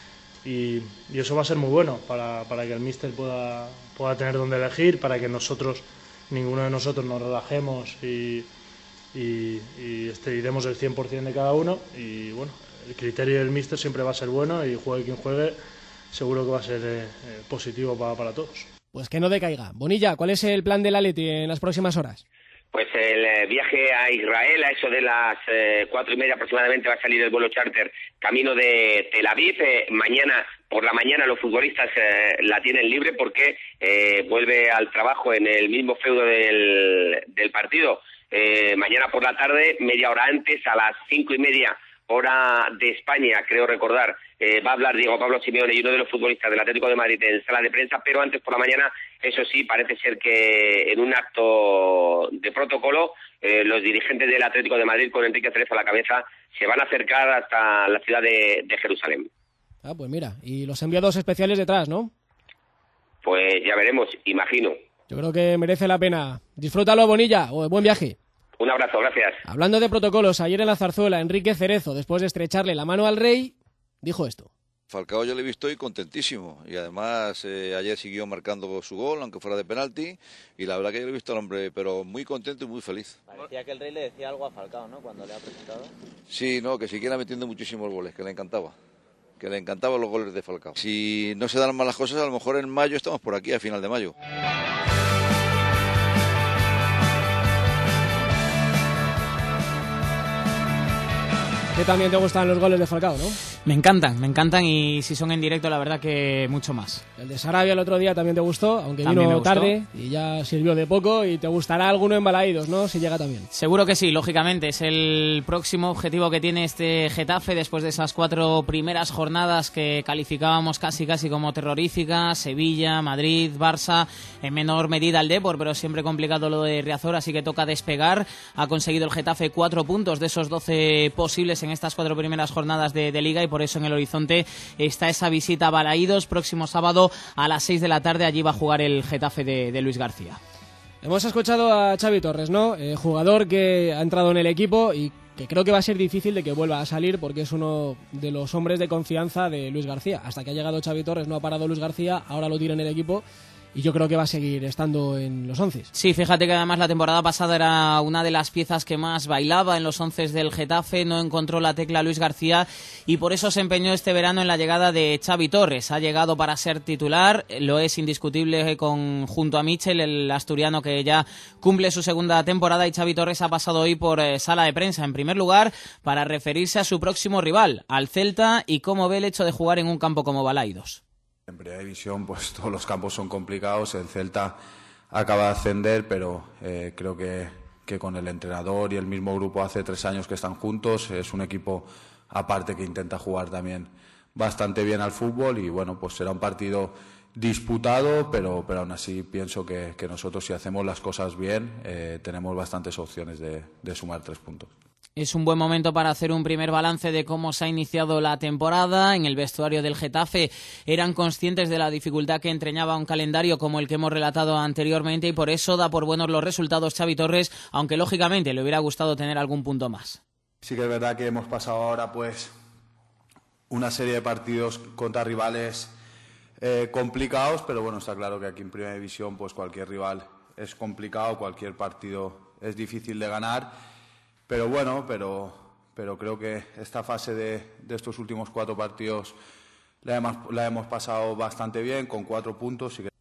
Y, y eso va a ser muy bueno para, para que el míster pueda, pueda tener donde elegir, para que nosotros, ninguno de nosotros nos relajemos y, y, y, este, y demos el cien por cien de cada uno. Y bueno, el criterio del míster siempre va a ser bueno, y juegue quien juegue, seguro que va a ser eh, eh, positivo para, para todos. Pues que no decaiga. Bonilla, ¿cuál es el plan del Atleti en las próximas horas? Pues el eh, viaje a Israel, a eso de las eh, cuatro y media aproximadamente, va a salir el vuelo charter camino de Tel Aviv. Eh, mañana por la mañana los futbolistas eh, la tienen libre porque eh, vuelve al trabajo en el mismo feudo del, del partido. Eh, mañana por la tarde, media hora antes, a las cinco y media hora de España, creo recordar, eh, va a hablar Diego Pablo Simeone y uno de los futbolistas del Atlético de Madrid en sala de prensa, pero antes por la mañana, eso sí, parece ser que en un acto de protocolo, eh, los dirigentes del Atlético de Madrid, con Enrique Cerezo a la cabeza, se van a acercar hasta la ciudad de, de Jerusalén. Ah, pues mira, y los enviados especiales detrás, ¿no? Pues ya veremos, imagino. Yo creo que merece la pena. Disfrútalo, Bonilla, o buen viaje. Un abrazo, gracias. Hablando de protocolos, ayer en la Zarzuela, Enrique Cerezo, después de estrecharle la mano al rey, dijo esto. Falcao yo le he visto hoy contentísimo, y además eh, ayer siguió marcando su gol, aunque fuera de penalti, y la verdad que yo le he visto al hombre, pero muy contento y muy feliz. Parecía que el rey le decía algo a Falcao, ¿no?, cuando le ha presentado. Sí, no, que siguiera metiendo muchísimos goles, que le encantaba, que le encantaban los goles de Falcao. Si no se dan malas cosas, a lo mejor en mayo estamos por aquí, a final de mayo. Que también te gustan los goles de Falcao, ¿no? Me encantan, me encantan, y si son en directo, la verdad que mucho más. El de Sarabia el otro día también te gustó, aunque también vino tarde y ya sirvió de poco, y te gustará alguno en Balaídos, ¿no?, si llega también. Seguro que sí, lógicamente. Es el próximo objetivo que tiene este Getafe después de esas cuatro primeras jornadas que calificábamos casi casi como terroríficas. Sevilla, Madrid, Barça, en menor medida el Depor, pero siempre complicado lo de Riazor, así que toca despegar. Ha conseguido el Getafe cuatro puntos de esos doce posibles en estas cuatro primeras jornadas de, de Liga, y por eso en el horizonte está esa visita a Balaídos próximo sábado a las seis de la tarde. Allí va a jugar el Getafe de, de Luis García. Hemos escuchado a Xavi Torres, ¿no? Eh, jugador que ha entrado en el equipo y que creo que va a ser difícil de que vuelva a salir porque es uno de los hombres de confianza de Luis García. Hasta que ha llegado Xavi Torres no ha parado Luis García, ahora lo tira en el equipo y yo creo que va a seguir estando en los once. Sí, fíjate que además la temporada pasada era una de las piezas que más bailaba en los once del Getafe, no encontró la tecla Luis García y por eso se empeñó este verano en la llegada de Xavi Torres. Ha llegado para ser titular, lo es indiscutible con, junto a Michel, el asturiano que ya cumple su segunda temporada, y Xavi Torres ha pasado hoy por eh, sala de prensa, en primer lugar, para referirse a su próximo rival, al Celta, y cómo ve el hecho de jugar en un campo como Balaídos. En primera división pues todos los campos son complicados, el Celta acaba de ascender, pero eh, creo que, que con el entrenador y el mismo grupo hace tres años que están juntos, es un equipo aparte que intenta jugar también bastante bien al fútbol y bueno, pues será un partido disputado, pero, pero aún así pienso que, que nosotros si hacemos las cosas bien eh, tenemos bastantes opciones de, de sumar tres puntos. Es un buen momento para hacer un primer balance de cómo se ha iniciado la temporada. En el vestuario del Getafe eran conscientes de la dificultad que entrañaba un calendario como el que hemos relatado anteriormente y por eso da por buenos los resultados Xavi Torres, aunque lógicamente le hubiera gustado tener algún punto más. Sí que es verdad que hemos pasado ahora pues una serie de partidos contra rivales eh, complicados, pero bueno, está claro que aquí en Primera División pues cualquier rival es complicado, cualquier partido es difícil de ganar. Pero bueno, pero, pero creo que esta fase de, de estos últimos cuatro partidos la hemos, la hemos pasado bastante bien, con cuatro puntos. Y, que...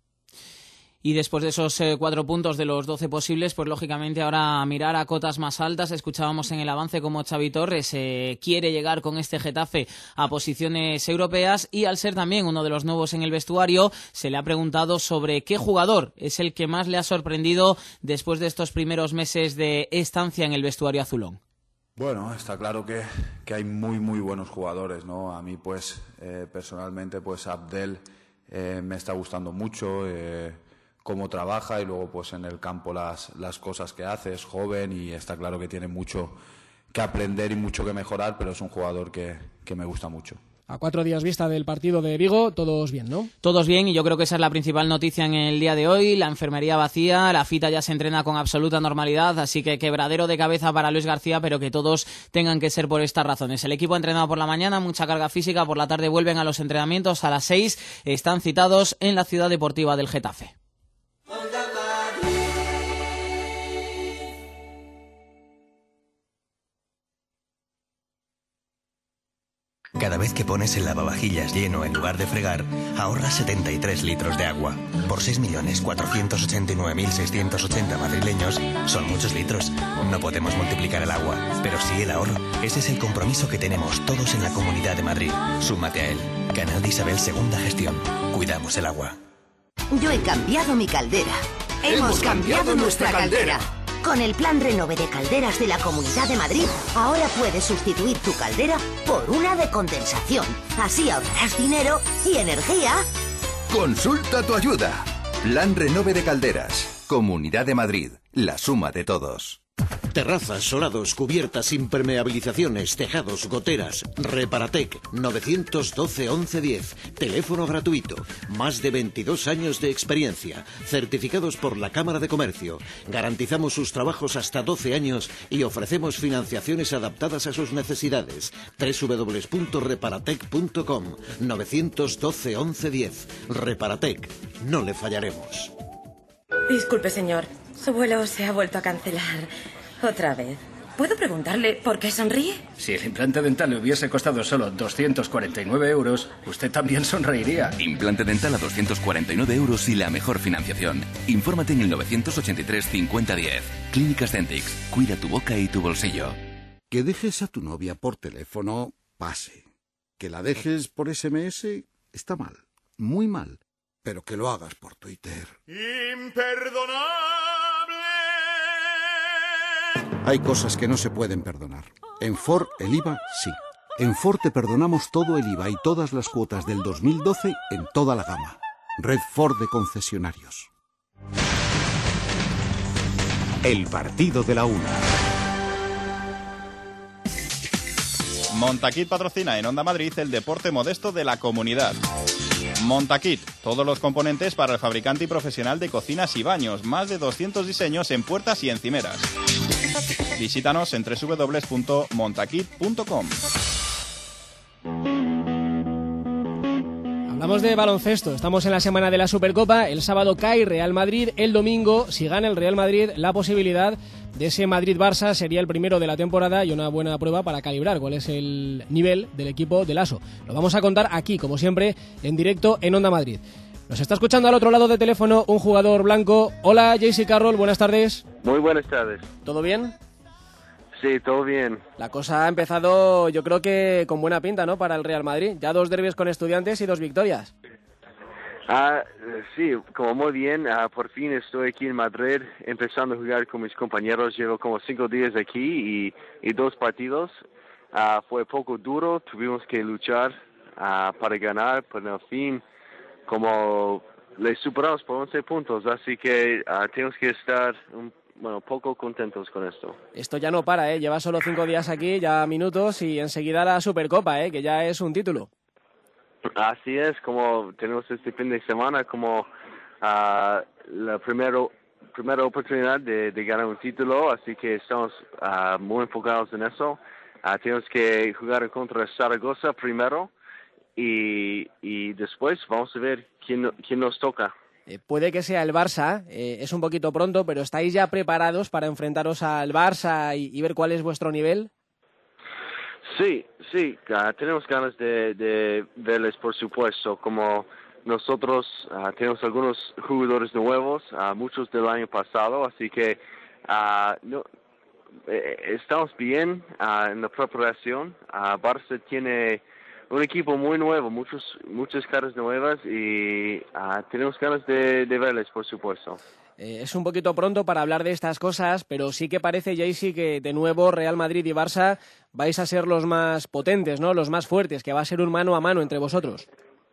y después de esos eh, cuatro puntos de los doce posibles, pues lógicamente ahora mirar a cotas más altas. Escuchábamos en el avance cómo Xavi Torres eh, quiere llegar con este Getafe a posiciones europeas y al ser también uno de los nuevos en el vestuario, se le ha preguntado sobre qué jugador es el que más le ha sorprendido después de estos primeros meses de estancia en el vestuario azulón. Bueno, está claro que, que hay muy muy buenos jugadores, ¿no? A mí pues eh, personalmente pues Abdel eh, me está gustando mucho, eh, cómo trabaja y luego pues en el campo las, las cosas que hace, es joven y está claro que tiene mucho que aprender y mucho que mejorar, pero es un jugador que, que me gusta mucho. A cuatro días vista del partido de Vigo, todos bien, ¿no? Todos bien, y yo creo que esa es la principal noticia en el día de hoy. La enfermería vacía, la Fita ya se entrena con absoluta normalidad, así que quebradero de cabeza para Luis García, pero que todos tengan que ser por estas razones. El equipo ha entrenado por la mañana, mucha carga física, por la tarde vuelven a los entrenamientos a las seis, están citados en la Ciudad Deportiva del Getafe. Cada vez que pones el lavavajillas lleno en lugar de fregar, ahorras setenta y tres litros de agua. Por seis millones cuatrocientos ochenta y nueve mil seiscientos ochenta madrileños, son muchos litros. No podemos multiplicar el agua, pero sí el ahorro. Ese es el compromiso que tenemos todos en la Comunidad de Madrid. Súmate a él. Canal de Isabel Segunda Gestión. Cuidamos el agua. Yo he cambiado mi caldera. Hemos cambiado nuestra caldera. Con el plan Renove de calderas de la Comunidad de Madrid, ahora puedes sustituir tu caldera por una de condensación. Así ahorrarás dinero y energía. Consulta tu ayuda. Plan Renove de calderas. Comunidad de Madrid. La suma de todos. Terrazas, solados, cubiertas, impermeabilizaciones, tejados, goteras. Reparatec, nueve uno dos, once diez. Teléfono gratuito. Más de veintidós años de experiencia. Certificados por la Cámara de Comercio. Garantizamos sus trabajos hasta doce años y ofrecemos financiaciones adaptadas a sus necesidades. doble u doble u doble u punto reparatec punto com. nueve uno dos, once diez. Reparatec. No le fallaremos. Disculpe, señor. Su vuelo se ha vuelto a cancelar. Otra vez. ¿Puedo preguntarle por qué sonríe? Si el implante dental le hubiese costado solo doscientos cuarenta y nueve euros, usted también sonreiría. Implante dental a doscientos cuarenta y nueve euros y la mejor financiación. Infórmate en el novecientos ochenta y tres cincuenta diez. Clínicas Dentix. Cuida tu boca y tu bolsillo. Que dejes a tu novia por teléfono, pase. Que la dejes por ese eme ese, está mal. Muy mal. Pero que lo hagas por Twitter. Imperdonable. Hay cosas que no se pueden perdonar. En Ford, el I V A, sí. En Ford te perdonamos todo el I V A y todas las cuotas del dos mil doce en toda la gama. Red Ford de concesionarios. El partido de la una. Montaquit patrocina en Onda Madrid el deporte modesto de la comunidad. Montaquit, todos los componentes para el fabricante y profesional de cocinas y baños, más de doscientos diseños en puertas y encimeras. Visítanos en doble u doble u doble u punto montaquit punto com. Hablamos de baloncesto, estamos en la semana de la Supercopa, el sábado cae Real Madrid, el domingo, si gana el Real Madrid, la posibilidad de ese Madrid-Barça sería el primero de la temporada y una buena prueba para calibrar cuál es el nivel del equipo de Lasso. Lo vamos a contar aquí, como siempre, en directo en Onda Madrid. Nos está escuchando al otro lado del teléfono un jugador blanco. Hola, J C Carroll, buenas tardes. Muy buenas tardes. ¿Todo bien? Sí, todo bien. La cosa ha empezado, yo creo que con buena pinta, ¿no?, para el Real Madrid. Ya dos derbis con Estudiantes y dos victorias. Ah, sí, como muy bien. Ah, por fin estoy aquí en Madrid, empezando a jugar con mis compañeros. Llevo como cinco días aquí y, y dos partidos. Ah, fue poco duro, tuvimos que luchar ah, para ganar, pero al fin, como les superamos por once puntos, así que ah, tenemos que estar un Bueno, poco contentos con esto. Esto ya no para, ¿eh? Lleva solo cinco días aquí, ya minutos, y enseguida la Supercopa, ¿eh? Que ya es un título. Así es, como tenemos este fin de semana como uh, la primero, primera oportunidad de, de ganar un título, así que estamos uh, muy enfocados en eso. Uh, tenemos que jugar contra Zaragoza primero y, y después vamos a ver quién, quién nos toca. Eh, puede que sea el Barça, eh, es un poquito pronto, pero ¿estáis ya preparados para enfrentaros al Barça y, y ver cuál es vuestro nivel? Sí, sí, uh, tenemos ganas de, de verles, por supuesto, como nosotros uh, tenemos algunos jugadores nuevos, uh, muchos del año pasado, así que uh, no, eh, estamos bien uh, en la preparación. Uh, Barça tiene un equipo muy nuevo, muchos, muchas caras nuevas y uh, tenemos ganas de, de verles, por supuesto. Eh, es un poquito pronto para hablar de estas cosas, pero sí que parece, Jaycee, que de nuevo Real Madrid y Barça vais a ser los más potentes, ¿no?, los más fuertes, que va a ser un mano a mano entre vosotros.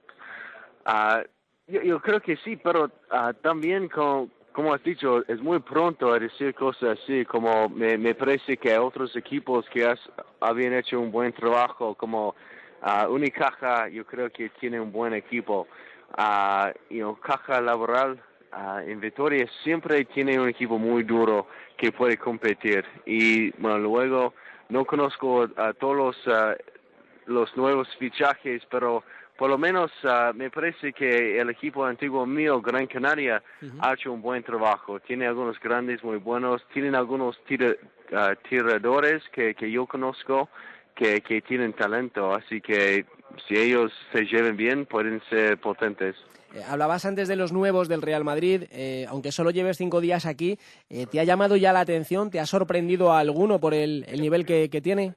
Uh, yo, yo creo que sí, pero uh, también, como, como has dicho, es muy pronto a decir cosas así, como me, me parece que otros equipos que has, habían hecho un buen trabajo, como Uh, Unicaja, yo creo que tiene un buen equipo. Uh, you know, Caja Laboral uh, en Vitoria siempre tiene un equipo muy duro que puede competir. Y bueno, luego no conozco a todos los, uh, los nuevos fichajes, pero por lo menos uh, me parece que el equipo antiguo mío, Gran Canaria, uh-huh. ha hecho un buen trabajo. Tiene algunos grandes muy buenos, tienen algunos tira, uh, tiradores que, que yo conozco. Que, que tienen talento, así que si ellos se lleven bien pueden ser potentes. Eh, hablabas antes de los nuevos del Real Madrid, eh, aunque solo lleves cinco días aquí, eh, ¿te ha llamado ya la atención? ¿Te ha sorprendido a alguno por el, el nivel que, que tiene?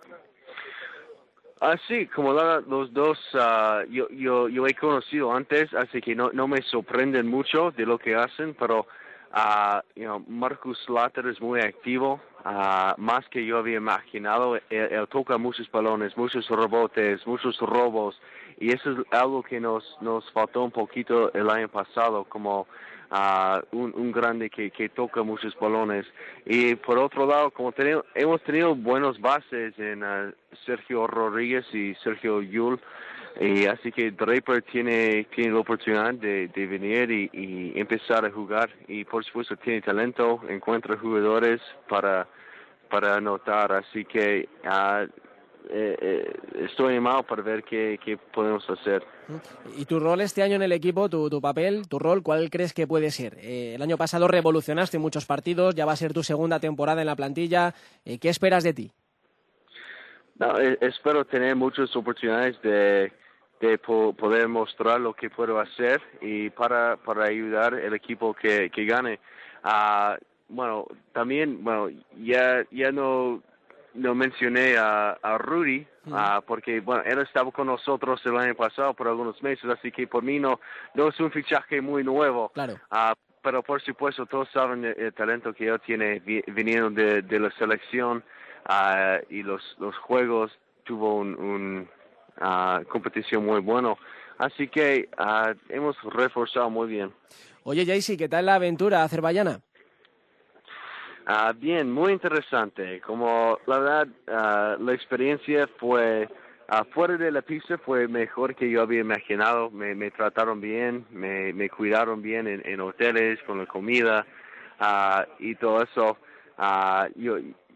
Ah, sí, como la, los dos uh, yo, yo, yo he conocido antes, así que no, no me sorprenden mucho de lo que hacen, pero uh, you know, Marcus Slater es muy activo. Uh, más que yo había imaginado. Él, él toca muchos balones, muchos rebotes, muchos robos, y eso es algo que nos nos faltó un poquito el año pasado, como uh, un, un grande que, que toca muchos balones. Y por otro lado, como tenemos, hemos tenido buenos bases en uh, Sergio Rodríguez y Sergio Yul, y así que Draper tiene tiene la oportunidad de, de venir y, y empezar a jugar, y por supuesto tiene talento, encuentra jugadores para para anotar, así que uh, eh, eh, estoy animado para ver qué, qué podemos hacer. ¿Y tu rol este año en el equipo, tu, tu papel, tu rol, cuál crees que puede ser? Eh, el año pasado revolucionaste muchos partidos, ya va a ser tu segunda temporada en la plantilla, eh, ¿qué esperas de ti? No, eh, espero tener muchas oportunidades de de po- poder mostrar lo que puedo hacer y para para ayudar el equipo que que gane. Uh, bueno, también, bueno, ya ya no no mencioné a, a Rudy, mm. uh, porque bueno, él estaba con nosotros el año pasado por algunos meses, así que por mí no no es un fichaje muy nuevo. Claro. Uh, pero por supuesto todos saben el, el talento que él tiene vi- viniendo de, de la selección uh, y los los juegos, tuvo un, un Uh, competición muy bueno, así que uh, hemos reforzado muy bien. Oye, Jaycee, ¿qué tal la aventura azerbaiyana? Ah, bien, muy interesante. Como la verdad, uh, la experiencia fue, uh, fuera de la pista fue mejor que yo había imaginado. Me, me trataron bien, me, me cuidaron bien en, en hoteles, con la comida uh, y todo eso. Uh, yo,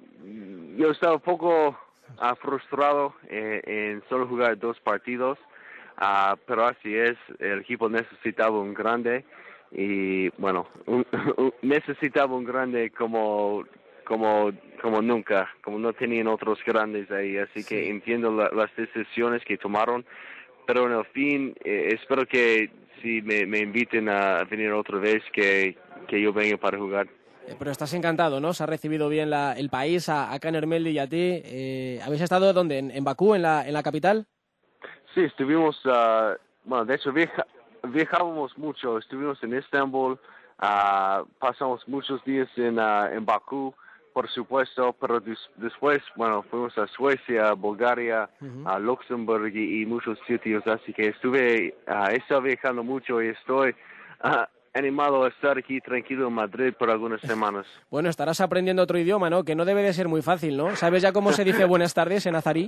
yo estaba un poco uh, frustrado en, en solo jugar dos partidos, uh, pero así es, el equipo necesitaba un grande. Y bueno, un, un, necesitaba un grande como como como nunca, como no tenían otros grandes ahí, así sí. que entiendo la, las decisiones que tomaron, pero en el fin eh, espero que si me, me inviten a venir otra vez que, que yo venga para jugar. Eh, pero estás encantado, ¿no? Se ha recibido bien la, el país, a, a Can Ermelli y a ti. Eh, ¿Habéis estado dónde? ¿En, en Bakú, en la, en la capital? Sí, estuvimos, uh, bueno, de hecho viaja, viajábamos mucho, estuvimos en Estambul, uh, pasamos muchos días en, uh, en Bakú, por supuesto, pero des, después, bueno, fuimos a Suecia, Bulgaria, uh-huh. a Luxemburgo y, y muchos sitios, así que estuve, uh, he estado viajando mucho y estoy uh, animado a estar aquí tranquilo en Madrid por algunas semanas. Bueno, estarás aprendiendo otro idioma, ¿no? Que no debe de ser muy fácil, ¿no? ¿Sabes ya cómo se dice buenas tardes en azarí?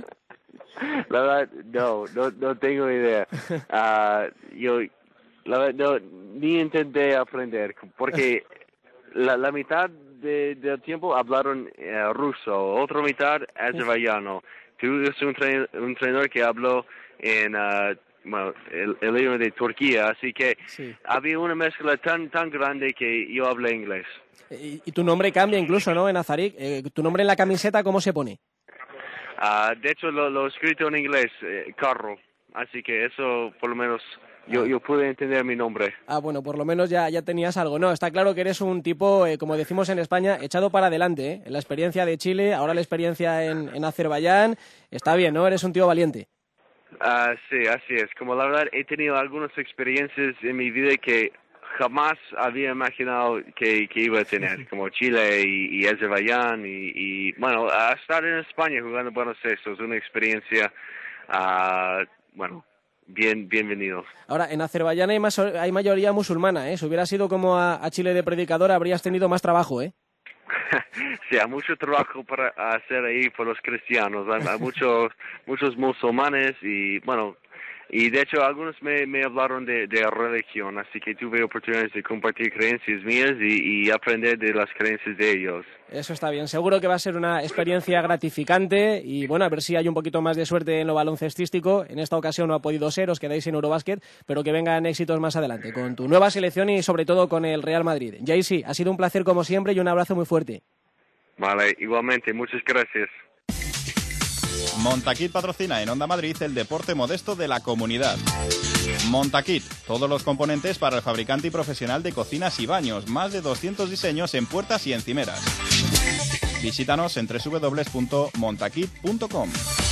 La verdad, no, no, no tengo idea. Uh, yo, la verdad, no, ni intenté aprender, porque la, la mitad de, del tiempo hablaron uh, ruso, otra mitad azerbaiyano. Tuve un, train, un entrenador que habló en uh, bueno, el, el idioma de Turquía, así que sí. había una mezcla tan tan grande que yo hablé inglés. Y, y tu nombre cambia incluso, ¿no? En azarí, eh, tu nombre en la camiseta, ¿cómo se pone? Uh, de hecho, lo, lo he escrito en inglés, eh, Carro, así que eso por lo menos yo, yo pude entender mi nombre. Ah, bueno, por lo menos ya, ya tenías algo. No, está claro que eres un tipo, eh, como decimos en España, echado para adelante, ¿eh? La experiencia de Chile, ahora la experiencia en, en Azerbaiyán, está bien, ¿no? Eres un tío valiente. Uh, sí, así es. Como la verdad he tenido algunas experiencias en mi vida que jamás había imaginado que, que iba a tener, como Chile y, y Azerbaiyán y, y, bueno, a estar en España jugando baloncesto es una experiencia, uh, bueno, bien bienvenido. Ahora, en Azerbaiyán hay, más, hay mayoría musulmana, ¿eh? Si hubieras ido como a, a Chile de predicador habrías tenido más trabajo, ¿eh? Sí, hay mucho trabajo para hacer ahí por los cristianos, hay, hay muchos muchos musulmanes y, bueno, y de hecho algunos me, me hablaron de, de religión, así que tuve oportunidades de compartir creencias mías y, y aprender de las creencias de ellos. Eso está bien, seguro que va a ser una experiencia gratificante y bueno, a ver si hay un poquito más de suerte en lo baloncestístico. En esta ocasión no ha podido ser, os quedáis en Eurobásquet, pero que vengan éxitos más adelante con tu nueva selección y sobre todo con el Real Madrid. Jaycee, ha sido un placer como siempre y un abrazo muy fuerte. Vale, igualmente, muchas gracias. Montaquit patrocina en Onda Madrid el deporte modesto de la comunidad. Montaquit, todos los componentes para el fabricante y profesional de cocinas y baños, más de doscientos diseños en puertas y encimeras. Visítanos en doble u doble u doble u punto montaquit punto com.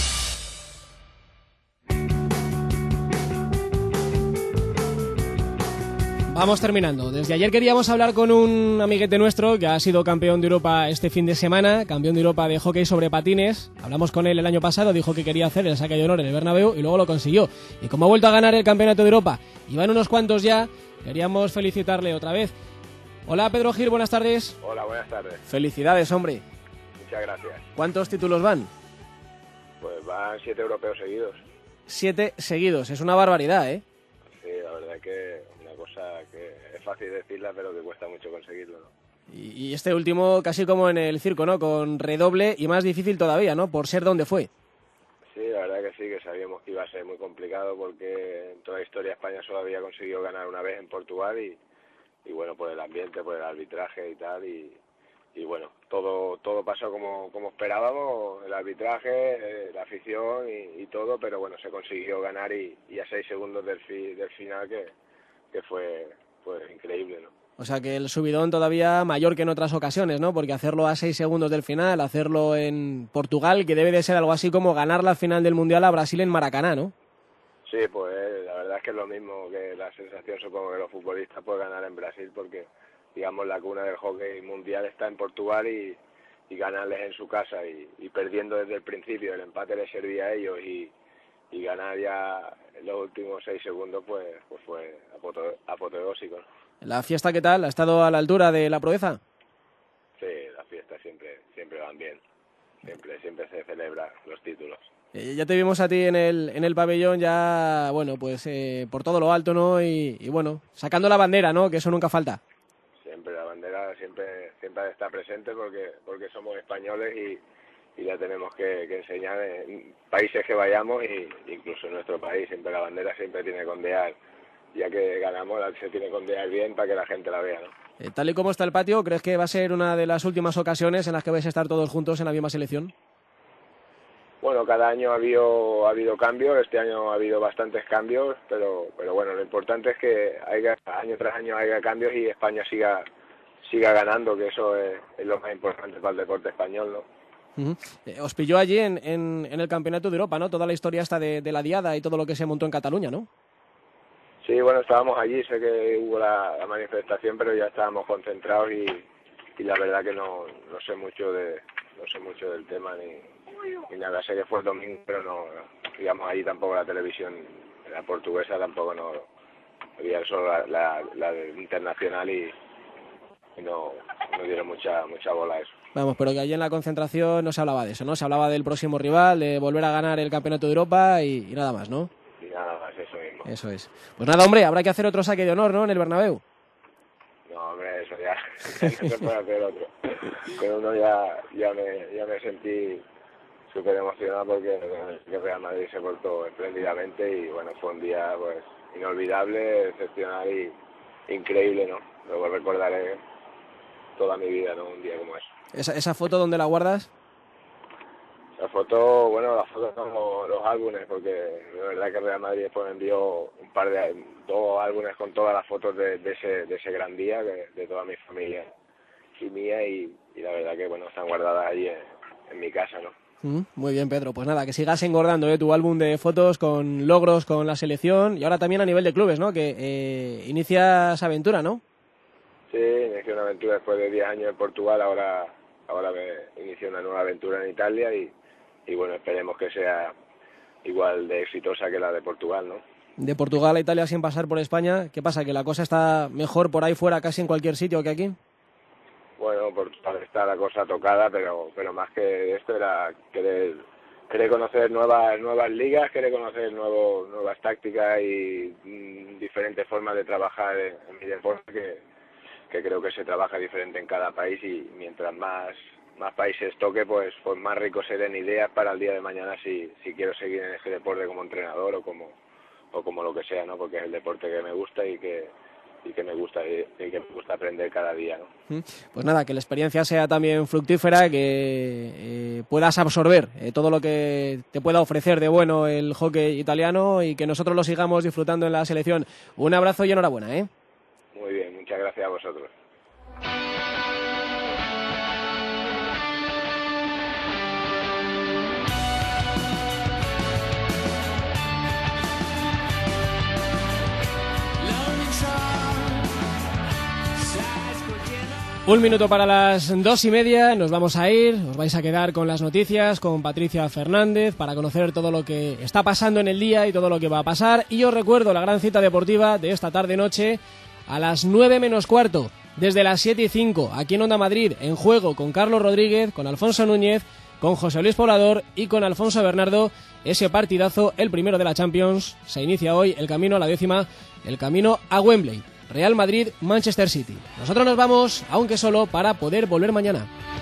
Vamos terminando. Desde ayer queríamos hablar con un amiguete nuestro que ha sido campeón de Europa este fin de semana, campeón de Europa de hockey sobre patines. Hablamos con él el año pasado, dijo que quería hacer el saque de honor en el Bernabéu y luego lo consiguió. Y como ha vuelto a ganar el campeonato de Europa y van unos cuantos ya, queríamos felicitarle otra vez. Hola Pedro Gil, buenas tardes. Hola, buenas tardes. Felicidades, hombre. Muchas gracias. ¿Cuántos títulos van? Pues van siete europeos seguidos. Siete seguidos, es una barbaridad, ¿eh? Sí, la verdad que que es fácil decirla, pero que cuesta mucho conseguirlo, ¿no? Y, y este último casi como en el circo, ¿no? Con redoble y más difícil todavía, ¿no? Por ser donde fue. Sí, la verdad que sí, que sabíamos que iba a ser muy complicado porque en toda la historia España solo había conseguido ganar una vez en Portugal y, y bueno, por el ambiente, por el arbitraje y tal, y, y bueno, todo todo pasó como, como esperábamos, el arbitraje, eh, la afición y, y todo, pero bueno, se consiguió ganar y, y a seis segundos del, fi, del final que que fue pues increíble, ¿no? O sea que el subidón todavía mayor que en otras ocasiones, ¿no? Porque hacerlo a seis segundos del final, hacerlo en Portugal, que debe de ser algo así como ganar la final del Mundial a Brasil en Maracaná, ¿no? Sí, pues la verdad es que es lo mismo que la sensación, supongo, que los futbolistas pueden ganar en Brasil, porque digamos la cuna del hockey mundial está en Portugal y, y ganarles en su casa y, y perdiendo desde el principio, el empate les servía a ellos y y ganar ya en los últimos seis segundos pues, pues fue apoteósico, ¿no? ¿La fiesta qué tal? ¿Ha estado a la altura de la proeza? Sí, la las fiestas siempre siempre van bien. Siempre siempre se celebran los títulos. Eh, ya te vimos a ti en el en el pabellón ya, bueno, pues eh, por todo lo alto, ¿no? Y, y bueno, sacando la bandera, ¿no? Que eso nunca falta. Siempre la bandera siempre siempre está presente porque porque somos españoles y, y la tenemos que, que enseñar en países que vayamos y incluso en nuestro país. Siempre la bandera siempre tiene que ondear, ya que ganamos, se tiene que ondear bien para que la gente la vea, ¿no? Eh, tal y como está el patio, ¿crees que va a ser una de las últimas ocasiones en las que vais a estar todos juntos en la misma selección? Bueno, cada año ha habido ha habido cambios, este año ha habido bastantes cambios, pero pero bueno, lo importante es que haya, año tras año haya cambios y España siga siga ganando, que eso es, es lo más importante para el deporte español, ¿no? Uh-huh. Eh, os pilló allí en, en, en el Campeonato de Europa, ¿no? Toda la historia esta de, de la diada y todo lo que se montó en Cataluña, ¿no? Sí, bueno, estábamos allí, sé que hubo la, la manifestación, pero ya estábamos concentrados y, y la verdad que no, no sé mucho de no sé mucho del tema ni, ni nada. Sé que fue el domingo, pero no, digamos, allí tampoco la televisión, la portuguesa tampoco no, había solo la, la, la internacional y, y no, no dieron mucha mucha bola a eso. Vamos, pero que allí en la concentración no se hablaba de eso, ¿no? Se hablaba del próximo rival, de volver a ganar el Campeonato de Europa y, y nada más, ¿no? Y nada más, eso mismo. Eso es. Pues nada, hombre, habrá que hacer otro saque de honor, ¿no? En el Bernabéu. No, hombre, eso ya, no se puede hacer otro. Pero uno ya, ya, me, ya me sentí súper emocionado porque el Real Madrid se portó espléndidamente y bueno, fue un día pues inolvidable, excepcional y increíble, ¿no? Luego recordaré toda mi vida, ¿no? Un día como eso. ¿Esa, esa foto dónde la guardas? La foto, bueno, las fotos son los, los álbumes, porque de verdad que Real Madrid después me envió un par de, dos álbumes con todas las fotos de, de ese de ese gran día, de, de toda mi familia y mía, y, y la verdad que, bueno, están guardadas allí en, en mi casa, ¿no? Mm, muy bien, Pedro. Pues nada, que sigas engordando ¿eh? tu álbum de fotos con logros con la selección y ahora también a nivel de clubes, ¿no? Que eh, inicias aventura, ¿no? Sí, inicié una aventura después de diez años en Portugal, ahora ahora me inicio una nueva aventura en Italia y y bueno, esperemos que sea igual de exitosa que la de Portugal, ¿no? De Portugal a Italia sin pasar por España, ¿qué pasa? ¿Que la cosa está mejor por ahí fuera casi en cualquier sitio que aquí? Bueno, Portugal está la cosa tocada, pero pero más que esto era querer, querer conocer nuevas nuevas ligas, querer conocer nuevos, nuevas tácticas y mm, diferentes formas de trabajar en, en mi deporte, que, que creo que se trabaja diferente en cada país y mientras más... más países toque, pues pues más rico serán ideas para el día de mañana si si quiero seguir en ese deporte como entrenador o como o como lo que sea, ¿no? Porque es el deporte que me gusta y que y que me gusta y, y que me gusta aprender cada día, ¿no? Pues nada, que la experiencia sea también fructífera, que eh, puedas absorber eh, todo lo que te pueda ofrecer de bueno el hockey italiano y que nosotros lo sigamos disfrutando en la selección. Un abrazo y enhorabuena, ¿eh? Muy bien, muchas gracias a vosotros. Un minuto para las dos y media, nos vamos a ir, os vais a quedar con las noticias, con Patricia Fernández, para conocer todo lo que está pasando en el día y todo lo que va a pasar. Y os recuerdo la gran cita deportiva de esta tarde-noche a las nueve menos cuarto, desde las siete y cinco, aquí en Onda Madrid, en juego con Carlos Rodríguez, con Alfonso Núñez, con José Luis Poblador y con Alfonso Bernardo. Ese partidazo, el primero de la Champions, se inicia hoy el camino a la décima, el camino a Wembley. Real Madrid, Manchester City. Nosotros nos vamos, aunque solo, para poder volver mañana.